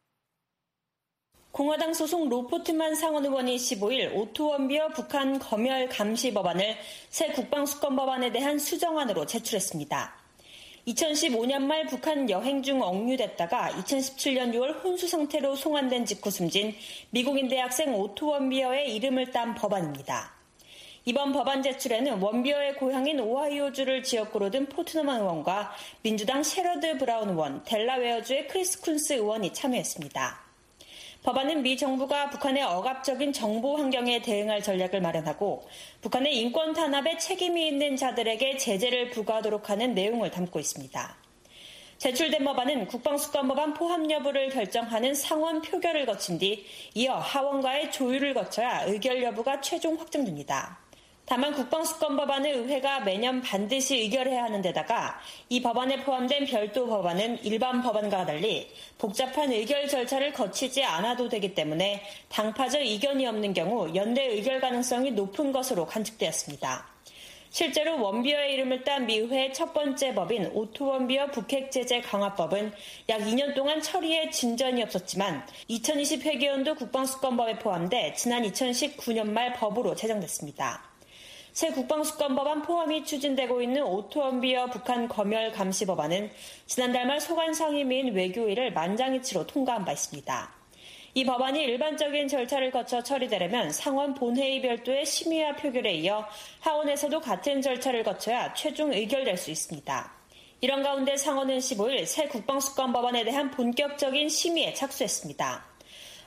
공화당 소속 로포트만 상원 의원이 15일 오토원비어 북한 검열 감시 법안을 새 국방 수권 법안에 대한 수정안으로 제출했습니다. 2015년 말 북한 여행 중 억류됐다가 2017년 6월 혼수 상태로 송환된 직후 숨진 미국인 대학생 오토원비어의 이름을 딴 법안입니다. 이번 법안 제출에는 원비어의 고향인 오하이오주를 지역구로 둔 포트너만 의원과 민주당 셰러드 브라운 의원, 델라웨어주의 크리스 쿤스 의원이 참여했습니다. 법안은 미 정부가 북한의 억압적인 정보 환경에 대응할 전략을 마련하고 북한의 인권 탄압에 책임이 있는 자들에게 제재를 부과하도록 하는 내용을 담고 있습니다. 제출된 법안은 국방수권법안 포함 여부를 결정하는 상원 표결을 거친 뒤 이어 하원과의 조율을 거쳐야 의결 여부가 최종 확정됩니다. 다만 국방수권법안을 의회가 매년 반드시 의결해야 하는 데다가 이 법안에 포함된 별도 법안은 일반 법안과 달리 복잡한 의결 절차를 거치지 않아도 되기 때문에 당파적 이견이 없는 경우 연내 의결 가능성이 높은 것으로 관측되었습니다. 실제로 원비어의 이름을 딴 미의회의 첫 번째 법인 오토원비어 북핵제재 강화법은 약 2년 동안 처리에 진전이 없었지만 2020 회계연도 국방수권법에 포함돼 지난 2019년 말 법으로 제정됐습니다. 새 국방수권법안 포함이 추진되고 있는 오토원비어 북한 검열 감시 법안은 지난달 말 소관상임위인 외교위를 만장일치로 통과한 바 있습니다. 이 법안이 일반적인 절차를 거쳐 처리되려면 상원 본회의 별도의 심의와 표결에 이어 하원에서도 같은 절차를 거쳐야 최종 의결될 수 있습니다. 이런 가운데 상원은 15일 새 국방수권 법안에 대한 본격적인 심의에 착수했습니다.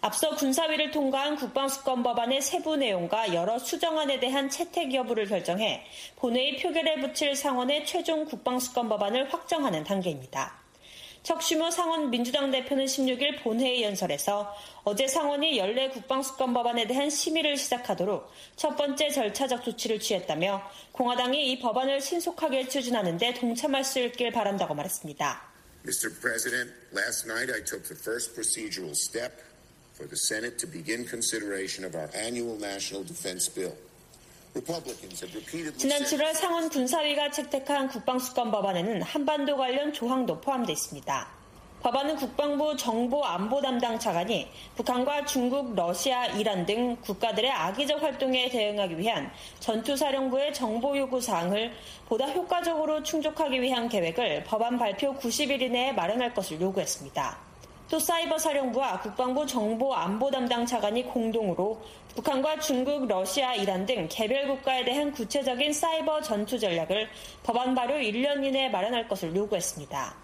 앞서 군사위를 통과한 국방수권법안의 세부 내용과 여러 수정안에 대한 채택 여부를 결정해 본회의 표결에 붙일 상원의 최종 국방수권법안을 확정하는 단계입니다. 척슈머 상원 민주당 대표는 16일 본회의 연설에서 어제 상원이 연례 국방수권법안에 대한 심의를 시작하도록 첫 번째 절차적 조치를 취했다며 공화당이 이 법안을 신속하게 추진하는 데 동참할 수 있길 바란다고 말했습니다. Mr. President, last night I took the first procedural step for the Senate to begin consideration of our annual national defense bill. 지난 7월 상원 군사위가 채택한 국방수권 법안에는 한반도 관련 조항도 포함되어 있습니다. 법안은 국방부 정보안보 담당 차관이 북한과 중국, 러시아, 이란 등 국가들의 악의적 활동에 대응하기 위한 전투사령부의 정보 요구 사항을 보다 효과적으로 충족하기 위한 계획을 법안 발표 90일 이내에 마련할 것을 요구했습니다. 또 사이버사령부와 국방부 정보안보 담당 차관이 공동으로 북한과 중국, 러시아, 이란 등 개별 국가에 대한 구체적인 사이버 전투 전략을 법안 발효 1년 이내에 마련할 것을 요구했습니다.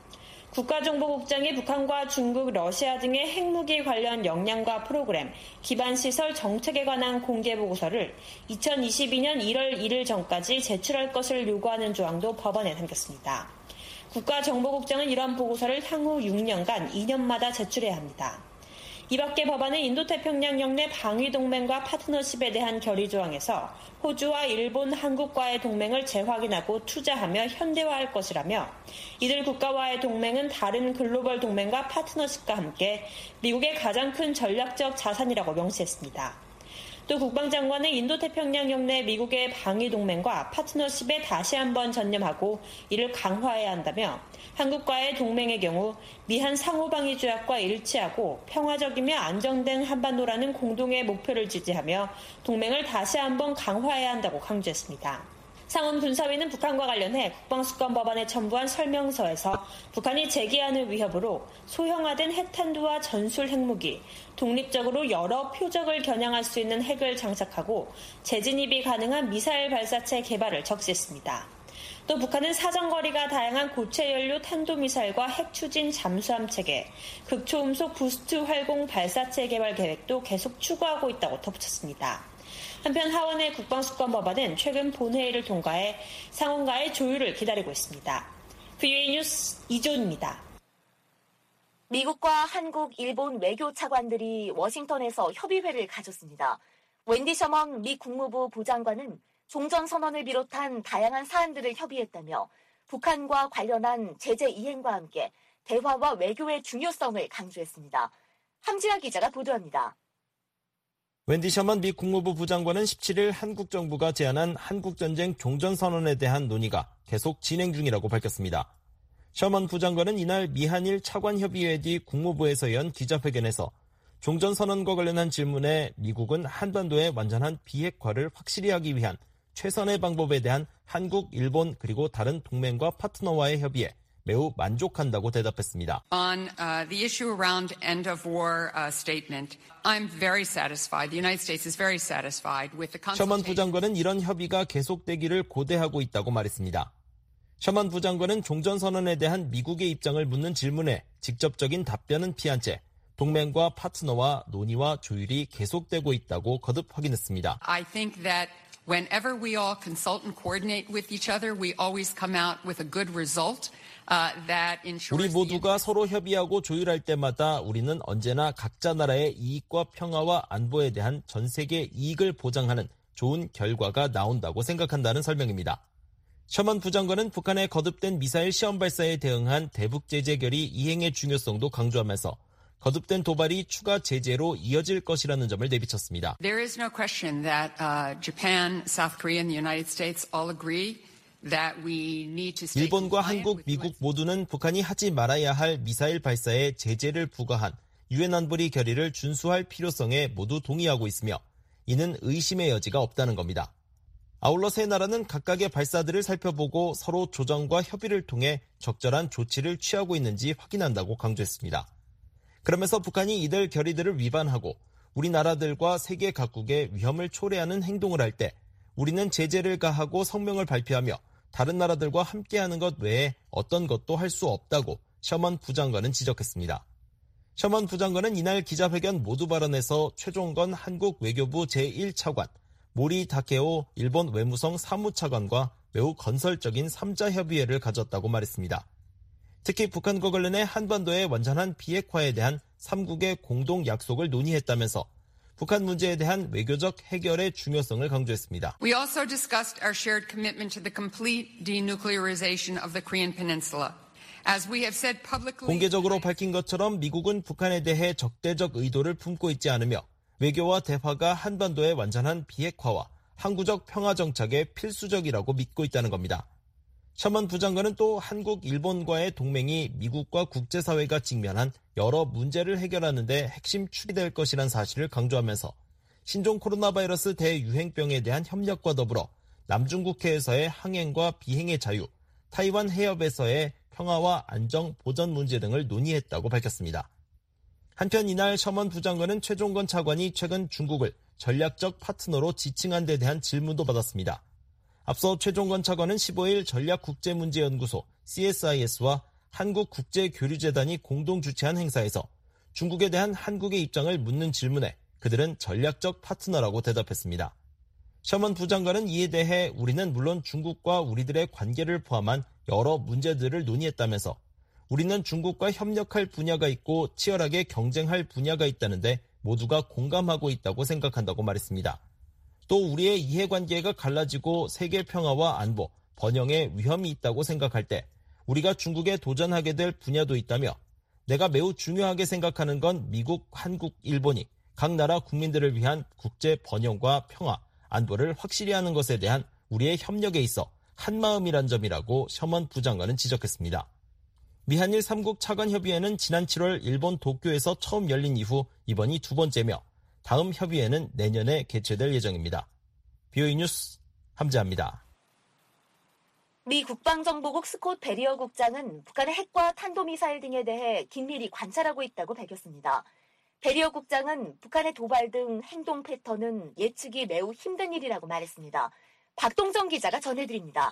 국가정보국장이 북한과 중국, 러시아 등의 핵무기 관련 역량과 프로그램, 기반시설 정책에 관한 공개보고서를 2022년 1월 1일 전까지 제출할 것을 요구하는 조항도 법안에 담겼습니다. 국가정보국장은 이러한 보고서를 향후 6년간 2년마다 제출해야 합니다. 이 밖에 법안은 인도태평양 영내 방위동맹과 파트너십에 대한 결의조항에서 호주와 일본, 한국과의 동맹을 재확인하고 투자하며 현대화할 것이라며 이들 국가와의 동맹은 다른 글로벌 동맹과 파트너십과 함께 미국의 가장 큰 전략적 자산이라고 명시했습니다. 또 국방장관은 인도태평양 영내 미국의 방위동맹과 파트너십에 다시 한번 전념하고 이를 강화해야 한다며 한국과의 동맹의 경우 미한 상호방위조약과 일치하고 평화적이며 안정된 한반도라는 공동의 목표를 지지하며 동맹을 다시 한번 강화해야 한다고 강조했습니다. 상원 군사위는 북한과 관련해 국방수권 법안에 첨부한 설명서에서 북한이 제기하는 위협으로 소형화된 핵탄두와 전술 핵무기, 독립적으로 여러 표적을 겨냥할 수 있는 핵을 장착하고 재진입이 가능한 미사일 발사체 개발을 적시했습니다. 또 북한은 사정거리가 다양한 고체 연료 탄도미사일과 핵 추진 잠수함 체계, 극초음속 부스트 활공 발사체 개발 계획도 계속 추구하고 있다고 덧붙였습니다. 한편 하원의 국방수권 법안은 최근 본회의를 통과해 상원과의 조율을 기다리고 있습니다. VOA 뉴스 이조은입니다. 미국과 한국, 일본 외교 차관들이 워싱턴에서 협의회를 가졌습니다. 웬디 셔먼 미 국무부 부장관은 종전선언을 비롯한 다양한 사안들을 협의했다며 북한과 관련한 제재 이행과 함께 대화와 외교의 중요성을 강조했습니다. 함지아 기자가 보도합니다. 웬디 셔먼 미 국무부 부장관은 17일 한국 정부가 제안한 한국전쟁 종전선언에 대한 논의가 계속 진행 중이라고 밝혔습니다. 셔먼 부장관은 이날 미한일 차관협의회 뒤 국무부에서 연 기자회견에서 종전선언과 관련한 질문에 미국은 한반도의 완전한 비핵화를 확실히 하기 위한 최선의 방법에 대한 한국, 일본 그리고 다른 동맹과 파트너와의 협의에 매우 만족한다고 대답했습니다. On the issue around end of war statement, I'm very satisfied. The United States is very satisfied with the 셔먼 부장관은 이런 협의가 계속되기를 고대하고 있다고 말했습니다. 셔먼 부장관은 종전선언에 대한 미국의 입장을 묻는 질문에 직접적인 답변은 피한 채 동맹과 파트너와 논의와 조율이 계속되고 있다고 거듭 확인했습니다. I think that whenever we all consult and coordinate with each other, we always come out with a good result. 우리 모두가 서로 협의하고 조율할 때마다 우리는 언제나 각자 나라의 이익과 평화와 안보에 대한 전 세계 이익을 보장하는 좋은 결과가 나온다고 생각한다는 설명입니다. 셔먼 부장관은 북한의 거듭된 미사일 시험 발사에 대응한 대북 제재 결의 이행의 중요성도 강조하면서 거듭된 도발이 추가 제재로 이어질 것이라는 점을 내비쳤습니다. There is no question that Japan, South Korea, and the United States all agree. 일본과 한국, 미국 모두는 북한이 하지 말아야 할 미사일 발사에 제재를 부과한 유엔 안보리 결의를 준수할 필요성에 모두 동의하고 있으며 이는 의심의 여지가 없다는 겁니다. 아울러 세 나라는 각각의 발사들을 살펴보고 서로 조정과 협의를 통해 적절한 조치를 취하고 있는지 확인한다고 강조했습니다. 그러면서 북한이 이들 결의들을 위반하고 우리나라들과 세계 각국의 위험을 초래하는 행동을 할 때 우리는 제재를 가하고 성명을 발표하며 다른 나라들과 함께하는 것 외에 어떤 것도 할 수 없다고 셔먼 부장관은 지적했습니다. 셔먼 부장관은 이날 기자회견 모두 발언에서 최종건 한국 외교부 제1차관, 모리 다케오 일본 외무성 사무차관과 매우 건설적인 3자 협의회를 가졌다고 말했습니다. 특히 북한과 관련해 한반도의 완전한 비핵화에 대한 3국의 공동 약속을 논의했다면서 북한 문제에 대한 외교적 해결의 중요성을 강조했습니다. We also discussed our shared commitment to the complete denuclearization of the Korean Peninsula. As we have said publicly, 공개적으로 밝힌 것처럼 미국은 북한에 대해 적대적 의도를 품고 있지 않으며 외교와 대화가 한반도의 완전한 비핵화와 항구적 평화 정착에 필수적이라고 믿고 있다는 겁니다. 셔먼 부장관은 또 한국, 일본과의 동맹이 미국과 국제사회가 직면한 여러 문제를 해결하는 데 핵심 축이 될 것이란 사실을 강조하면서 신종 코로나 바이러스 대유행병에 대한 협력과 더불어 남중국해에서의 항행과 비행의 자유, 타이완 해협에서의 평화와 안정, 보전 문제 등을 논의했다고 밝혔습니다. 한편 이날 셔먼 부장관은 최종건 차관이 최근 중국을 전략적 파트너로 지칭한 데 대한 질문도 받았습니다. 앞서 최종건 차관은 15일 전략국제문제연구소 CSIS와 한국국제교류재단이 공동 주최한 행사에서 중국에 대한 한국의 입장을 묻는 질문에 그들은 전략적 파트너라고 대답했습니다. 셔먼 부장관은 이에 대해 우리는 물론 중국과 우리들의 관계를 포함한 여러 문제들을 논의했다면서 우리는 중국과 협력할 분야가 있고 치열하게 경쟁할 분야가 있다는데 모두가 공감하고 있다고 생각한다고 말했습니다. 또 우리의 이해관계가 갈라지고 세계 평화와 안보, 번영에 위험이 있다고 생각할 때 우리가 중국에 도전하게 될 분야도 있다며 내가 매우 중요하게 생각하는 건 미국, 한국, 일본이 각 나라 국민들을 위한 국제 번영과 평화, 안보를 확실히 하는 것에 대한 우리의 협력에 있어 한마음이란 점이라고 셔먼 부장관은 지적했습니다. 미한일 3국 차관협의회는 지난 7월 일본 도쿄에서 처음 열린 이후 이번이 두 번째며 다음 협의회는 내년에 개최될 예정입니다. BOE 뉴스 함재합니다. 미 국방정보국 스콧 베리어 국장은 북한의 핵과 탄도미사일 등에 대해 긴밀히 관찰하고 있다고 밝혔습니다. 베리어 국장은 북한의 도발 등 행동 패턴은 예측이 매우 힘든 일이라고 말했습니다. 박동정 기자가 전해드립니다.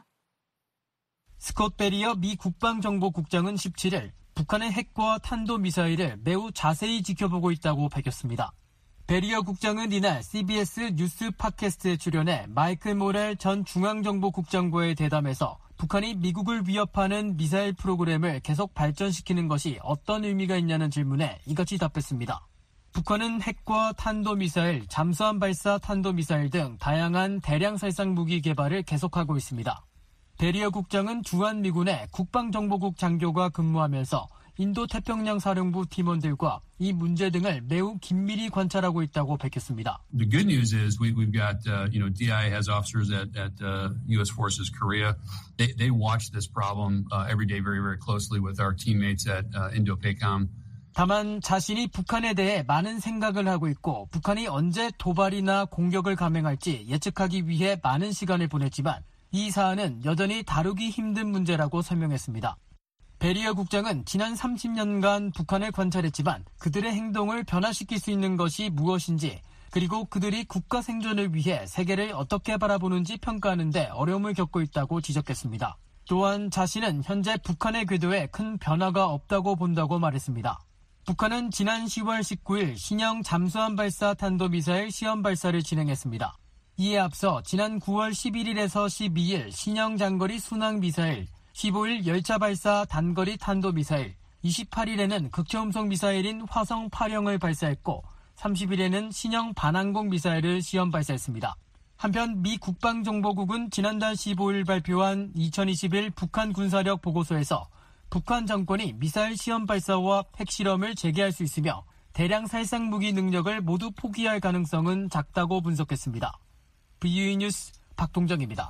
스콧 베리어 미 국방정보국장은 17일 북한의 핵과 탄도미사일을 매우 자세히 지켜보고 있다고 밝혔습니다. 베리어 국장은 이날 CBS 뉴스 팟캐스트에 출연해 마이클 모렐 전 중앙정보국장과의 대담에서 북한이 미국을 위협하는 미사일 프로그램을 계속 발전시키는 것이 어떤 의미가 있냐는 질문에 이같이 답했습니다. 북한은 핵과 탄도미사일, 잠수함 발사 탄도미사일 등 다양한 대량 살상 무기 개발을 계속하고 있습니다. 베리어 국장은 주한미군의 국방정보국 장교가 근무하면서 인도태평양 사령부 팀원들과 이 문제 등을 매우 긴밀히 관찰하고 있다고 밝혔습니다. The good news is we've got DI has officers at U.S. Forces Korea. They watch this problem every day very very closely with our teammates at INDOPACOM. 다만 자신이 북한에 대해 많은 생각을 하고 있고 북한이 언제 도발이나 공격을 감행할지 예측하기 위해 많은 시간을 보냈지만 이 사안은 여전히 다루기 힘든 문제라고 설명했습니다. 베리어 국장은 지난 30년간 북한을 관찰했지만 그들의 행동을 변화시킬 수 있는 것이 무엇인지 그리고 그들이 국가 생존을 위해 세계를 어떻게 바라보는지 평가하는 데 어려움을 겪고 있다고 지적했습니다. 또한 자신은 현재 북한의 궤도에 큰 변화가 없다고 본다고 말했습니다. 북한은 지난 10월 19일 신형 잠수함 발사 탄도미사일 시험 발사를 진행했습니다. 이에 앞서 지난 9월 11일에서 12일 신형 장거리 순항미사일, 15일 열차 발사 단거리 탄도미사일, 28일에는 극초음속 미사일인 화성 8형을 발사했고 30일에는 신형 반항공 미사일을 시험 발사했습니다. 한편 미 국방정보국은 지난달 15일 발표한 2021 북한 군사력 보고서에서 북한 정권이 미사일 시험 발사와 핵실험을 재개할 수 있으며 대량 살상 무기 능력을 모두 포기할 가능성은 작다고 분석했습니다. BOE 뉴스 박동정입니다.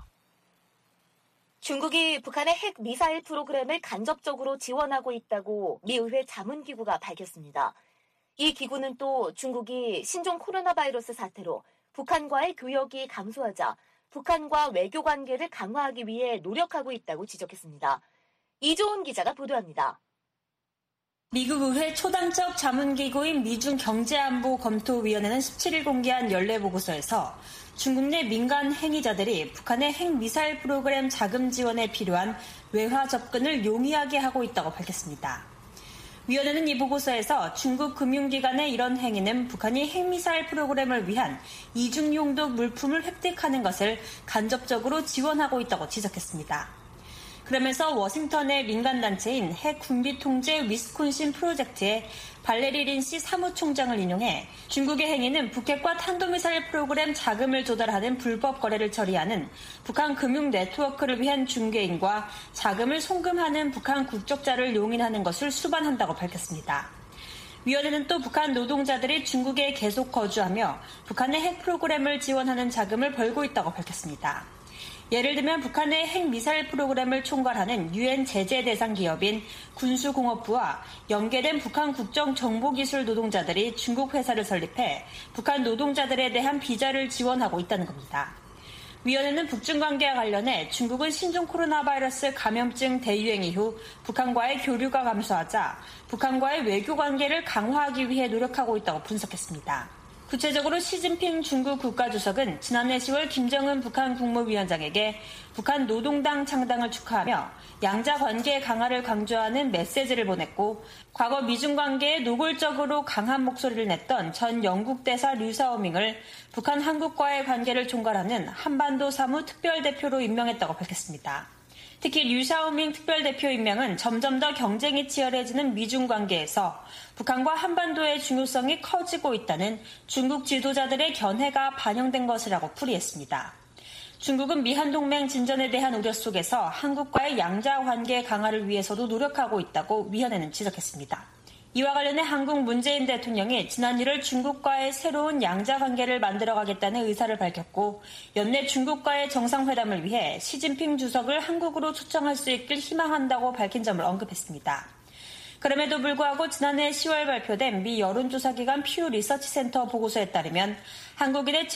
중국이 북한의 핵 미사일 프로그램을 간접적으로 지원하고 있다고 미 의회 자문기구가 밝혔습니다. 이 기구는 또 중국이 신종 코로나 바이러스 사태로 북한과의 교역이 감소하자 북한과 외교 관계를 강화하기 위해 노력하고 있다고 지적했습니다. 이조은 기자가 보도합니다. 미국 의회 초당적 자문기구인 미중경제안보검토위원회는 17일 공개한 연례보고서에서 중국 내 민간 행위자들이 북한의 핵미사일 프로그램 자금 지원에 필요한 외화 접근을 용이하게 하고 있다고 밝혔습니다. 위원회는 이 보고서에서 중국 금융기관의 이런 행위는 북한이 핵미사일 프로그램을 위한 이중용도 물품을 획득하는 것을 간접적으로 지원하고 있다고 지적했습니다. 그러면서 워싱턴의 민간단체인 핵군비통제 위스콘신 프로젝트의 발레리 린시 사무총장을 인용해 중국의 행위는 북핵과 탄도미사일 프로그램 자금을 조달하는 불법 거래를 처리하는 북한 금융 네트워크를 위한 중개인과 자금을 송금하는 북한 국적자를 용인하는 것을 수반한다고 밝혔습니다. 위원회는 또 북한 노동자들이 중국에 계속 거주하며 북한의 핵 프로그램을 지원하는 자금을 벌고 있다고 밝혔습니다. 예를 들면 북한의 핵미사일 프로그램을 총괄하는 유엔 제재 대상 기업인 군수공업부와 연계된 북한 국정정보기술 노동자들이 중국 회사를 설립해 북한 노동자들에 대한 비자를 지원하고 있다는 겁니다. 위원회는 북중 관계와 관련해 중국은 신종 코로나 바이러스 감염증 대유행 이후 북한과의 교류가 감소하자 북한과의 외교 관계를 강화하기 위해 노력하고 있다고 분석했습니다. 구체적으로 시진핑 중국 국가주석은 지난해 10월 김정은 북한 국무위원장에게 북한 노동당 창당을 축하하며 양자 관계 강화를 강조하는 메시지를 보냈고 과거 미중 관계에 노골적으로 강한 목소리를 냈던 전 영국 대사 류사오밍을 북한 한국과의 관계를 총괄하는 한반도 사무 특별대표로 임명했다고 밝혔습니다. 특히 류샤오밍 특별대표 임명은 점점 더 경쟁이 치열해지는 미중 관계에서 북한과 한반도의 중요성이 커지고 있다는 중국 지도자들의 견해가 반영된 것이라고 풀이했습니다. 중국은 미한동맹 진전에 대한 우려 속에서 한국과의 양자 관계 강화를 위해서도 노력하고 있다고 위원회는 지적했습니다. 이와 관련해 한국 문재인 대통령이 지난 1월 중국과의 새로운 양자 관계를 만들어가겠다는 의사를 밝혔고 연내 중국과의 정상회담을 위해 시진핑 주석을 한국으로 초청할 수 있길 희망한다고 밝힌 점을 언급했습니다. 그럼에도 불구하고 지난해 10월 발표된 미 여론조사기관 퓨 리서치센터 보고서에 따르면 한국인의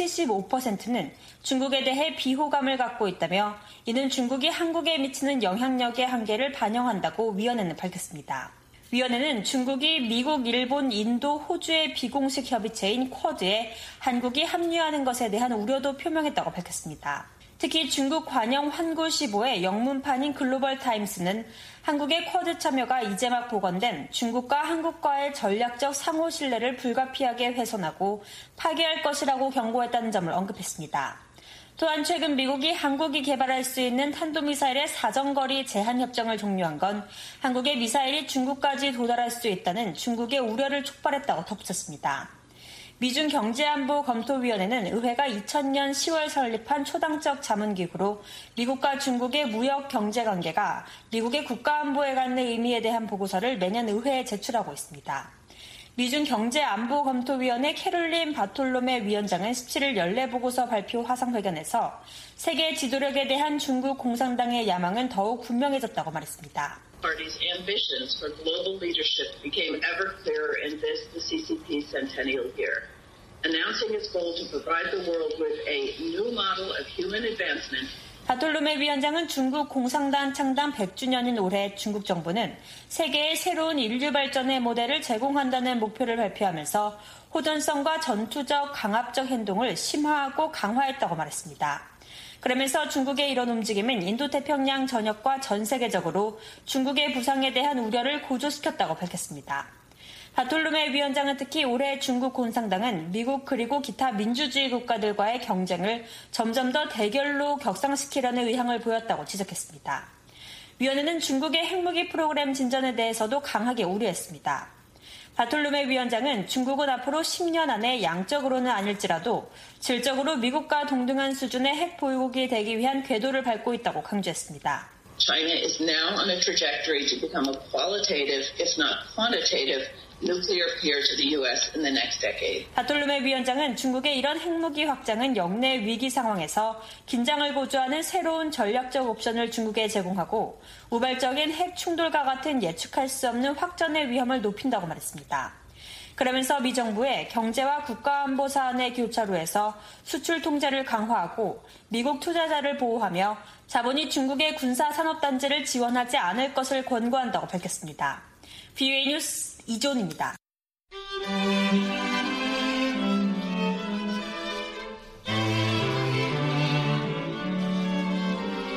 75%는 중국에 대해 비호감을 갖고 있다며 이는 중국이 한국에 미치는 영향력의 한계를 반영한다고 위원회는 밝혔습니다. 위원회는 중국이 미국, 일본, 인도, 호주의 비공식 협의체인 쿼드에 한국이 합류하는 것에 대한 우려도 표명했다고 밝혔습니다. 특히 중국 관영 환구시보의 영문판인 글로벌 타임스는 한국의 쿼드 참여가 이제 막 복원된 중국과 한국과의 전략적 상호 신뢰를 불가피하게 훼손하고 파괴할 것이라고 경고했다는 점을 언급했습니다. 또한 최근 미국이 한국이 개발할 수 있는 탄도미사일의 사정거리 제한 협정을 종료한 건 한국의 미사일이 중국까지 도달할 수 있다는 중국의 우려를 촉발했다고 덧붙였습니다. 미중 경제안보검토위원회는 의회가 2000년 10월 설립한 초당적 자문기구로 미국과 중국의 무역 경제 관계가 미국의 국가안보에 갖는 의미에 대한 보고서를 매년 의회에 제출하고 있습니다. 미중 경제안보검토위원회 캐롤린 바톨로메 위원장은 17일 연례보고서 발표 화상회견에서 세계 지도력에 대한 중국 공산당의 야망은 더욱 분명해졌다고 말했습니다. Party's ambitions for global leadership became ever clearer in this, the CCP centennial year, announcing its goal to provide the world with a new model of human advancement. 바톨로메 위원장은 중국 공산당 창당 100주년인 올해 중국 정부는 세계의 새로운 인류 발전의 모델을 제공한다는 목표를 발표하면서 호전성과 전투적 강압적 행동을 심화하고 강화했다고 말했습니다. 그러면서 중국의 이런 움직임은 인도태평양 전역과 전 세계적으로 중국의 부상에 대한 우려를 고조시켰다고 밝혔습니다. 바톨로메 위원장은 특히 올해 중국 공산당은 미국 그리고 기타 민주주의 국가들과의 경쟁을 점점 더 대결로 격상시키려는 의향을 보였다고 지적했습니다. 위원회는 중국의 핵무기 프로그램 진전에 대해서도 강하게 우려했습니다. 바톨로메 위원장은 중국은 앞으로 10년 안에 양적으로는 아닐지라도 질적으로 미국과 동등한 수준의 핵 보유국이 되기 위한 궤도를 밟고 있다고 강조했습니다. China is now on a trajectory to become a qualitative, if not quantitative, nuclear peer to the U.S. in the next decade. 바톨로메 위원장은 중국의 이런 핵무기 확장은 역내 위기 상황에서 긴장을 고조하는 새로운 전략적 옵션을 중국에 제공하고 우발적인 핵 충돌과 같은 예측할 수 없는 확전의 위험을 높인다고 말했습니다. 그러면서 미 정부의 경제와 국가안보 사안의 교차로에서 수출 통제를 강화하고 미국 투자자를 보호하며 자본이 중국의 군사산업단지를 지원하지 않을 것을 권고한다고 밝혔습니다. VOA 뉴스 이존입니다.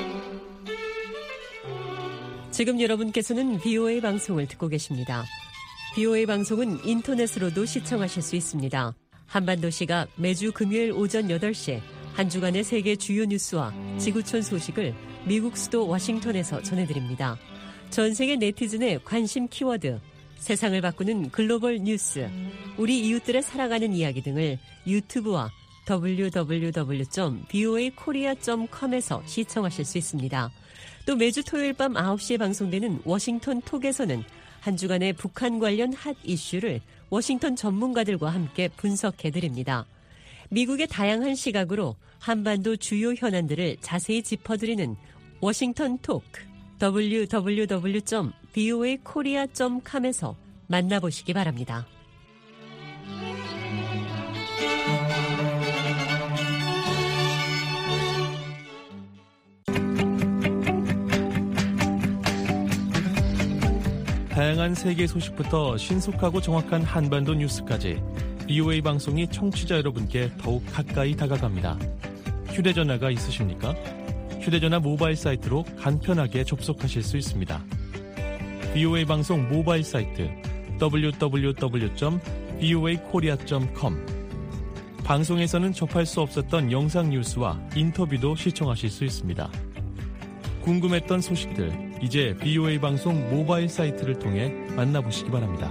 지금 여러분께서는 VOA 방송을 듣고 계십니다. BOA 방송은 인터넷으로도 시청하실 수 있습니다. 한반도 시각 매주 금요일 오전 8시 한 주간의 세계 주요 뉴스와 지구촌 소식을 미국 수도 워싱턴에서 전해드립니다. 전 세계 네티즌의 관심 키워드, 세상을 바꾸는 글로벌 뉴스, 우리 이웃들의 살아가는 이야기 등을 유튜브와 www.voakorea.com에서 시청하실 수 있습니다. 또 매주 토요일 밤 9시에 방송되는 워싱턴 톡에서는 한 주간의 북한 관련 핫 이슈를 워싱턴 전문가들과 함께 분석해드립니다. 미국의 다양한 시각으로 한반도 주요 현안들을 자세히 짚어드리는 워싱턴 톡, www.voakorea.com에서 만나보시기 바랍니다. 다양한 세계 소식부터 신속하고 정확한 한반도 뉴스까지 BOA 방송이 청취자 여러분께 더욱 가까이 다가갑니다. 휴대전화가 있으십니까? 휴대전화 모바일 사이트로 간편하게 접속하실 수 있습니다. BOA 방송 모바일 사이트 www.voakorea.com. 방송에서는 접할 수 없었던 영상 뉴스와 인터뷰도 시청하실 수 있습니다. 궁금했던 소식들, 이제 BOA 방송 모바일 사이트를 통해 만나보시기 바랍니다.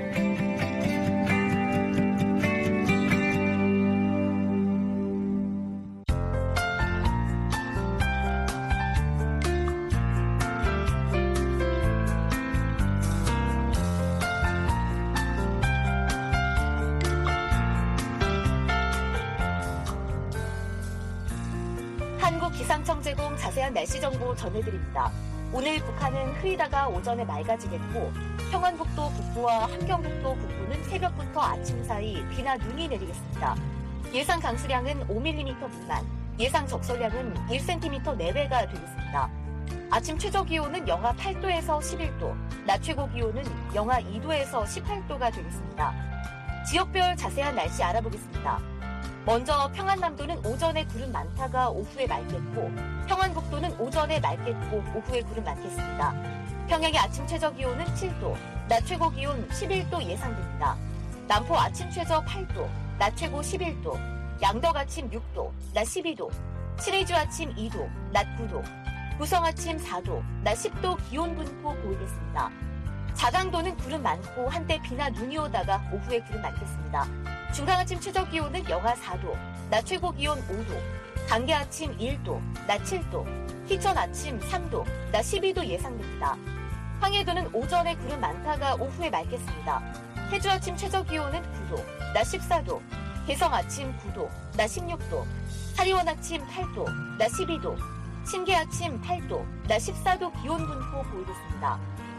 한국기상청 제공 자세한 날씨 정보 전해드립니다. 오늘 북한은 흐리다가 오전에 맑아지겠고 평안북도 북부와 함경북도 북부는 새벽부터 아침 사이 비나 눈이 내리겠습니다. 예상 강수량은 5mm 미만, 예상 적설량은 1cm 내외가 되겠습니다. 아침 최저 기온은 영하 8도에서 11도, 낮 최고 기온은 영하 2도에서 18도가 되겠습니다. 지역별 자세한 날씨 알아보겠습니다. 먼저 평안남도는 오전에 구름 많다가 오후에 맑겠고 평안북도는 오전에 맑겠고 오후에 구름 많겠습니다. 평양의 아침 최저 기온은 7도, 낮 최고 기온 11도 예상됩니다. 남포 아침 최저 8도, 낮 최고 11도, 양덕 아침 6도, 낮 12도, 신의주 아침 2도, 낮 9도, 구성 아침 4도, 낮 10도 기온 분포 보이겠습니다. 자강도는 구름 많고 한때 비나 눈이 오다가 오후에 구름 많겠습니다. 중강 아침 최저 기온은 영하 4도, 낮 최고 기온 5도, 강계 아침 1도, 낮 7도, 희천 아침 3도, 낮 12도 예상됩니다. 황해도는 오전에 구름 많다가 오후에 맑겠습니다. 해주 아침 최저 기온은 9도, 낮 14도, 개성 아침 9도, 낮 16도, 사리원 아침 8도, 낮 12도, 신계 아침 8도, 낮 14도 기온 분포 보이겠습니다.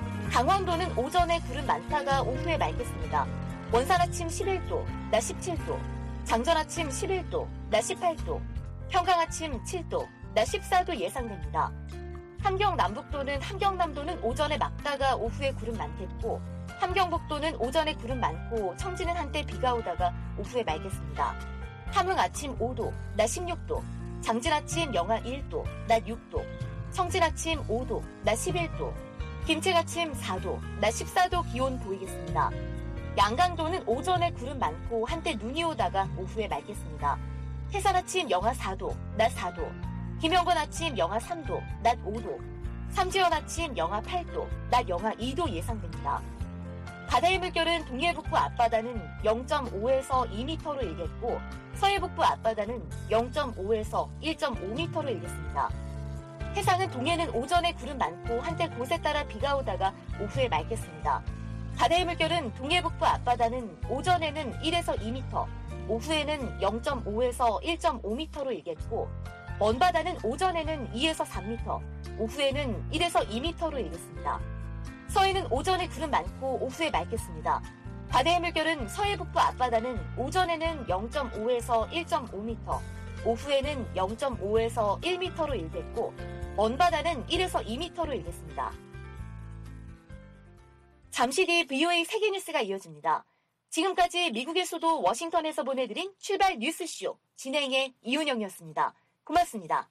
강원도는 오전에 구름 많다가 오후에 맑겠습니다. 원산 아침 11도, 낮 17도, 장전 아침 11도, 낮 18도, 평강 아침 7도, 낮 14도 예상됩니다. 함경 남북도는 함경남도는 오전에 맑다가 오후에 구름 많겠고 함경북도는 오전에 구름 많고 청진은 한때 비가 오다가 오후에 맑겠습니다. 함흥 아침 5도, 낮 16도, 장진 아침 영하 1도, 낮 6도, 청진 아침 5도, 낮 11도, 김책 아침 4도, 낮 14도 기온 보이겠습니다. 양강도는 오전에 구름 많고 한때 눈이 오다가 오후에 맑겠습니다. 태산 아침 영하 4도, 낮 4도, 김영건 아침 영하 3도, 낮 5도, 삼지연 아침 영하 8도, 낮 영하 2도 예상됩니다. 바다의 물결은 동해 북부 앞바다는 0.5에서 2m로 일겠고 서해 북부 앞바다는 0.5에서 1.5m로 일겠습니다. 해상은 동해는 오전에 구름 많고 한때 곳에 따라 비가 오다가 오후에 맑겠습니다. 바다의 물결은 동해 북부 앞바다는 오전에는 1에서 2m, 오후에는 0.5에서 1.5m로 일겠고 먼바다는 오전에는 2에서 3m, 오후에는 1에서 2m로 일겠습니다. 서해는 오전에 구름 많고 오후에 맑겠습니다. 바다의 물결은 서해 북부 앞바다는 오전에는 0.5에서 1.5m, 오후에는 0.5에서 1m로 일겠고 먼바다는 1에서 2m로 일겠습니다. 잠시 뒤 VOA 세계뉴스가 이어집니다. 지금까지 미국의 수도 워싱턴에서 보내드린 출발 뉴스쇼 진행의 이윤영이었습니다. 고맙습니다.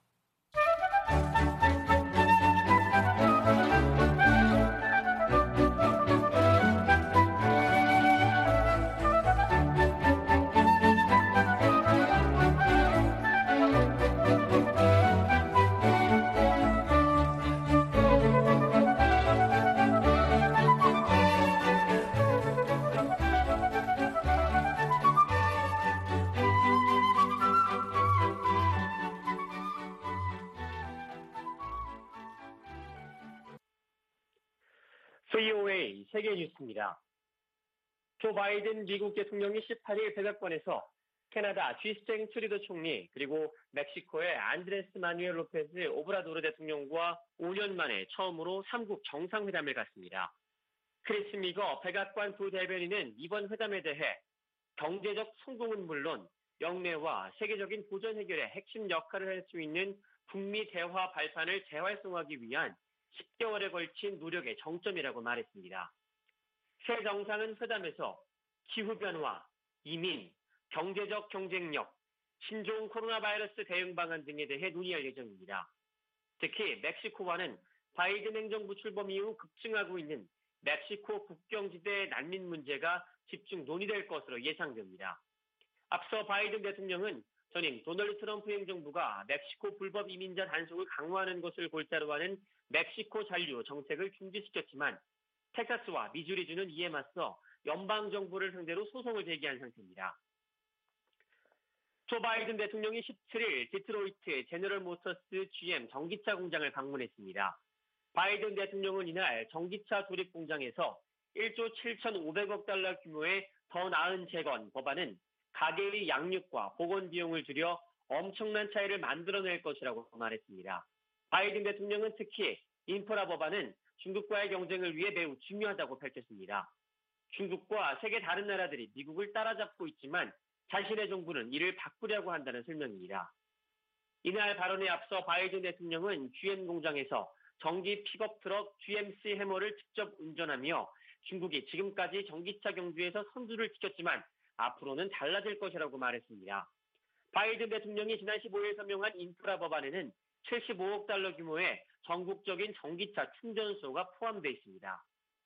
VOA 세계 뉴스입니다. 조 바이든 미국 대통령이 18일 백악관에서 캐나다 쥐스탱 트루도 총리 그리고 멕시코의 안드레스 마누엘 로페즈 오브라도르 대통령과 5년 만에 처음으로 3국 정상회담을 갖습니다. 크리스 미거 백악관 부대변인은 이번 회담에 대해 경제적 성공은 물론 영내와 세계적인 보전 해결에 핵심 역할을 할 수 있는 북미 대화 발판을 재활성화하기 위한 10개월에 걸친 노력의 정점이라고 말했습니다. 새 정상은 회담에서 기후변화, 이민, 경제적 경쟁력, 신종 코로나 바이러스 대응 방안 등에 대해 논의할 예정입니다. 특히 멕시코와는 바이든 행정부 출범 이후 급증하고 있는 멕시코 국경지대 난민 문제가 집중 논의될 것으로 예상됩니다. 앞서 바이든 대통령은 전임 도널드 트럼프 행정부가 멕시코 불법 이민자 단속을 강화하는 것을 골자로 하는 멕시코 잔류 정책을 중지시켰지만 텍사스와 미주리주는 이에 맞서 연방정부를 상대로 소송을 제기한 상태입니다. 조 바이든 대통령이 17일 디트로이트 제너럴 모터스 GM 전기차 공장을 방문했습니다. 바이든 대통령은 이날 전기차 조립 공장에서 1조 7,500억 달러 규모의 더 나은 재건 법안은 가계의 양육과 보건 비용을 줄여 엄청난 차이를 만들어낼 것이라고 말했습니다. 바이든 대통령은 특히 인프라 법안은 중국과의 경쟁을 위해 매우 중요하다고 밝혔습니다. 중국과 세계 다른 나라들이 미국을 따라잡고 있지만 자신의 정부는 이를 바꾸려고 한다는 설명입니다. 이날 발언에 앞서 바이든 대통령은 GM 공장에서 전기 픽업 트럭 GMC 해머를 직접 운전하며 중국이 지금까지 전기차 경주에서 선두를 지켰지만 앞으로는 달라질 것이라고 말했습니다. 바이든 대통령이 지난 15일 서명한 인프라 법안에는 75억 달러 규모의 전국적인 전기차 충전소가 포함되어 있습니다.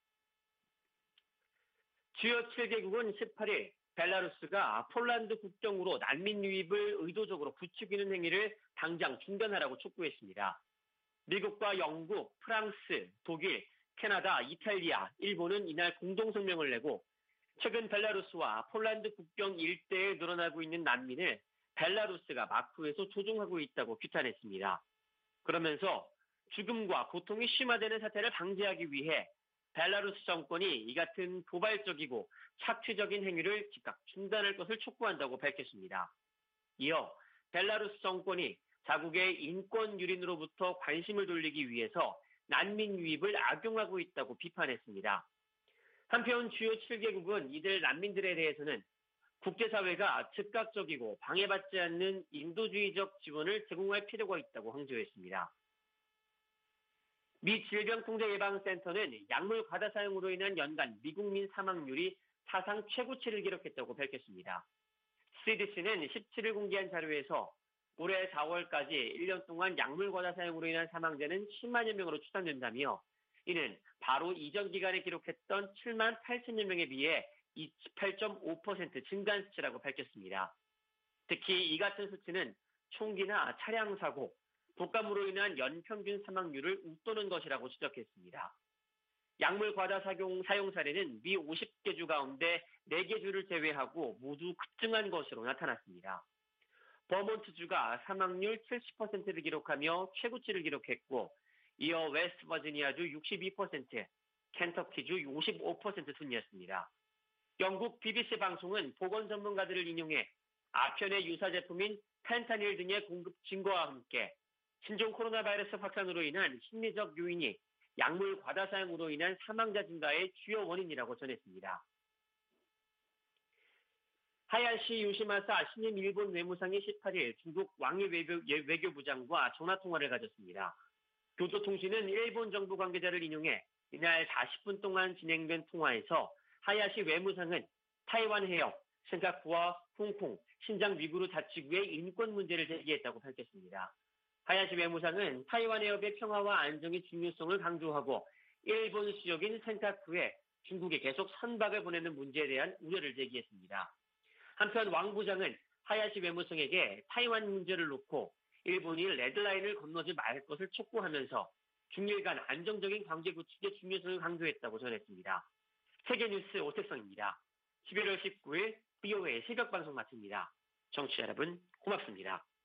주요 7개국은 18일 벨라루스가 폴란드 국경으로 난민 유입을 의도적으로 부추기는 행위를 당장 중단하라고 촉구했습니다. 미국과 영국, 프랑스, 독일, 캐나다, 이탈리아, 일본은 이날 공동성명을 내고 최근 벨라루스와 폴란드 국경 일대에 늘어나고 있는 난민을 벨라루스가 마쿠에서 조종하고 있다고 규탄했습니다. 그러면서 죽음과 고통이 심화되는 사태를 방지하기 위해 벨라루스 정권이 이 같은 도발적이고 착취적인 행위를 즉각 중단할 것을 촉구한다고 밝혔습니다. 이어 벨라루스 정권이 자국의 인권 유린으로부터 관심을 돌리기 위해서 난민 유입을 악용하고 있다고 비판했습니다. 한편 주요 7개국은 이들 난민들에 대해서는 국제사회가 즉각적이고 방해받지 않는 인도주의적 지원을 제공할 필요가 있다고 강조했습니다. 미 질병통제예방센터는 약물 과다 사용으로 인한 연간 미국민 사망률이 사상 최고치를 기록했다고 밝혔습니다. CDC는 17일 공개한 자료에서 올해 4월까지 1년 동안 약물 과다 사용으로 인한 사망자는 10만여 명으로 추산된다며 이는 바로 이전 기간에 기록했던 7만 8천여 명에 비해 28.5% 증가한 수치라고 밝혔습니다. 특히 이 같은 수치는 총기나 차량 사고, 독감으로 인한 연평균 사망률을 웃도는 것이라고 지적했습니다. 약물 과다 사용 사례는 미 50개 주 가운데 4개 주를 제외하고 모두 급증한 것으로 나타났습니다. 버몬트주가 사망률 70%를 기록하며 최고치를 기록했고 이어 웨스트버지니아주 62%, 켄터키주 55% 순이었습니다. 영국 BBC 방송은 보건 전문가들을 인용해 아편의 유사 제품인 펜타닐 등의 공급 증가와 함께 신종 코로나 바이러스 확산으로 인한 심리적 요인이 약물 과다 사용으로 인한 사망자 증가의 주요 원인이라고 전했습니다. 하야시 요시마사 신임 일본 외무상이 18일 중국 왕이 외교부장과 전화통화를 가졌습니다. 교토통신은 일본 정부 관계자를 인용해 이날 40분 동안 진행된 통화에서 하야시 외무상은 타이완 해협, 싱가포르와 홍콩, 신장 위구르 자치구의 인권 문제를 제기했다고 밝혔습니다. 하야시 외무상은 타이완 해협의 평화와 안정의 중요성을 강조하고 일본 수역인 센카쿠에 중국이 계속 선박을 보내는 문제에 대한 우려를 제기했습니다. 한편 왕 부장은 하야시 외무성에게 타이완 문제를 놓고 일본이 레드라인을 건너지 말 것을 촉구하면서 중일 간 안정적인 관계 구축의 중요성을 강조했다고 전했습니다. 세계뉴스 오태성입니다. 11월 19일 VOA 새벽방송 마칩니다. 청취자 여러분 고맙습니다.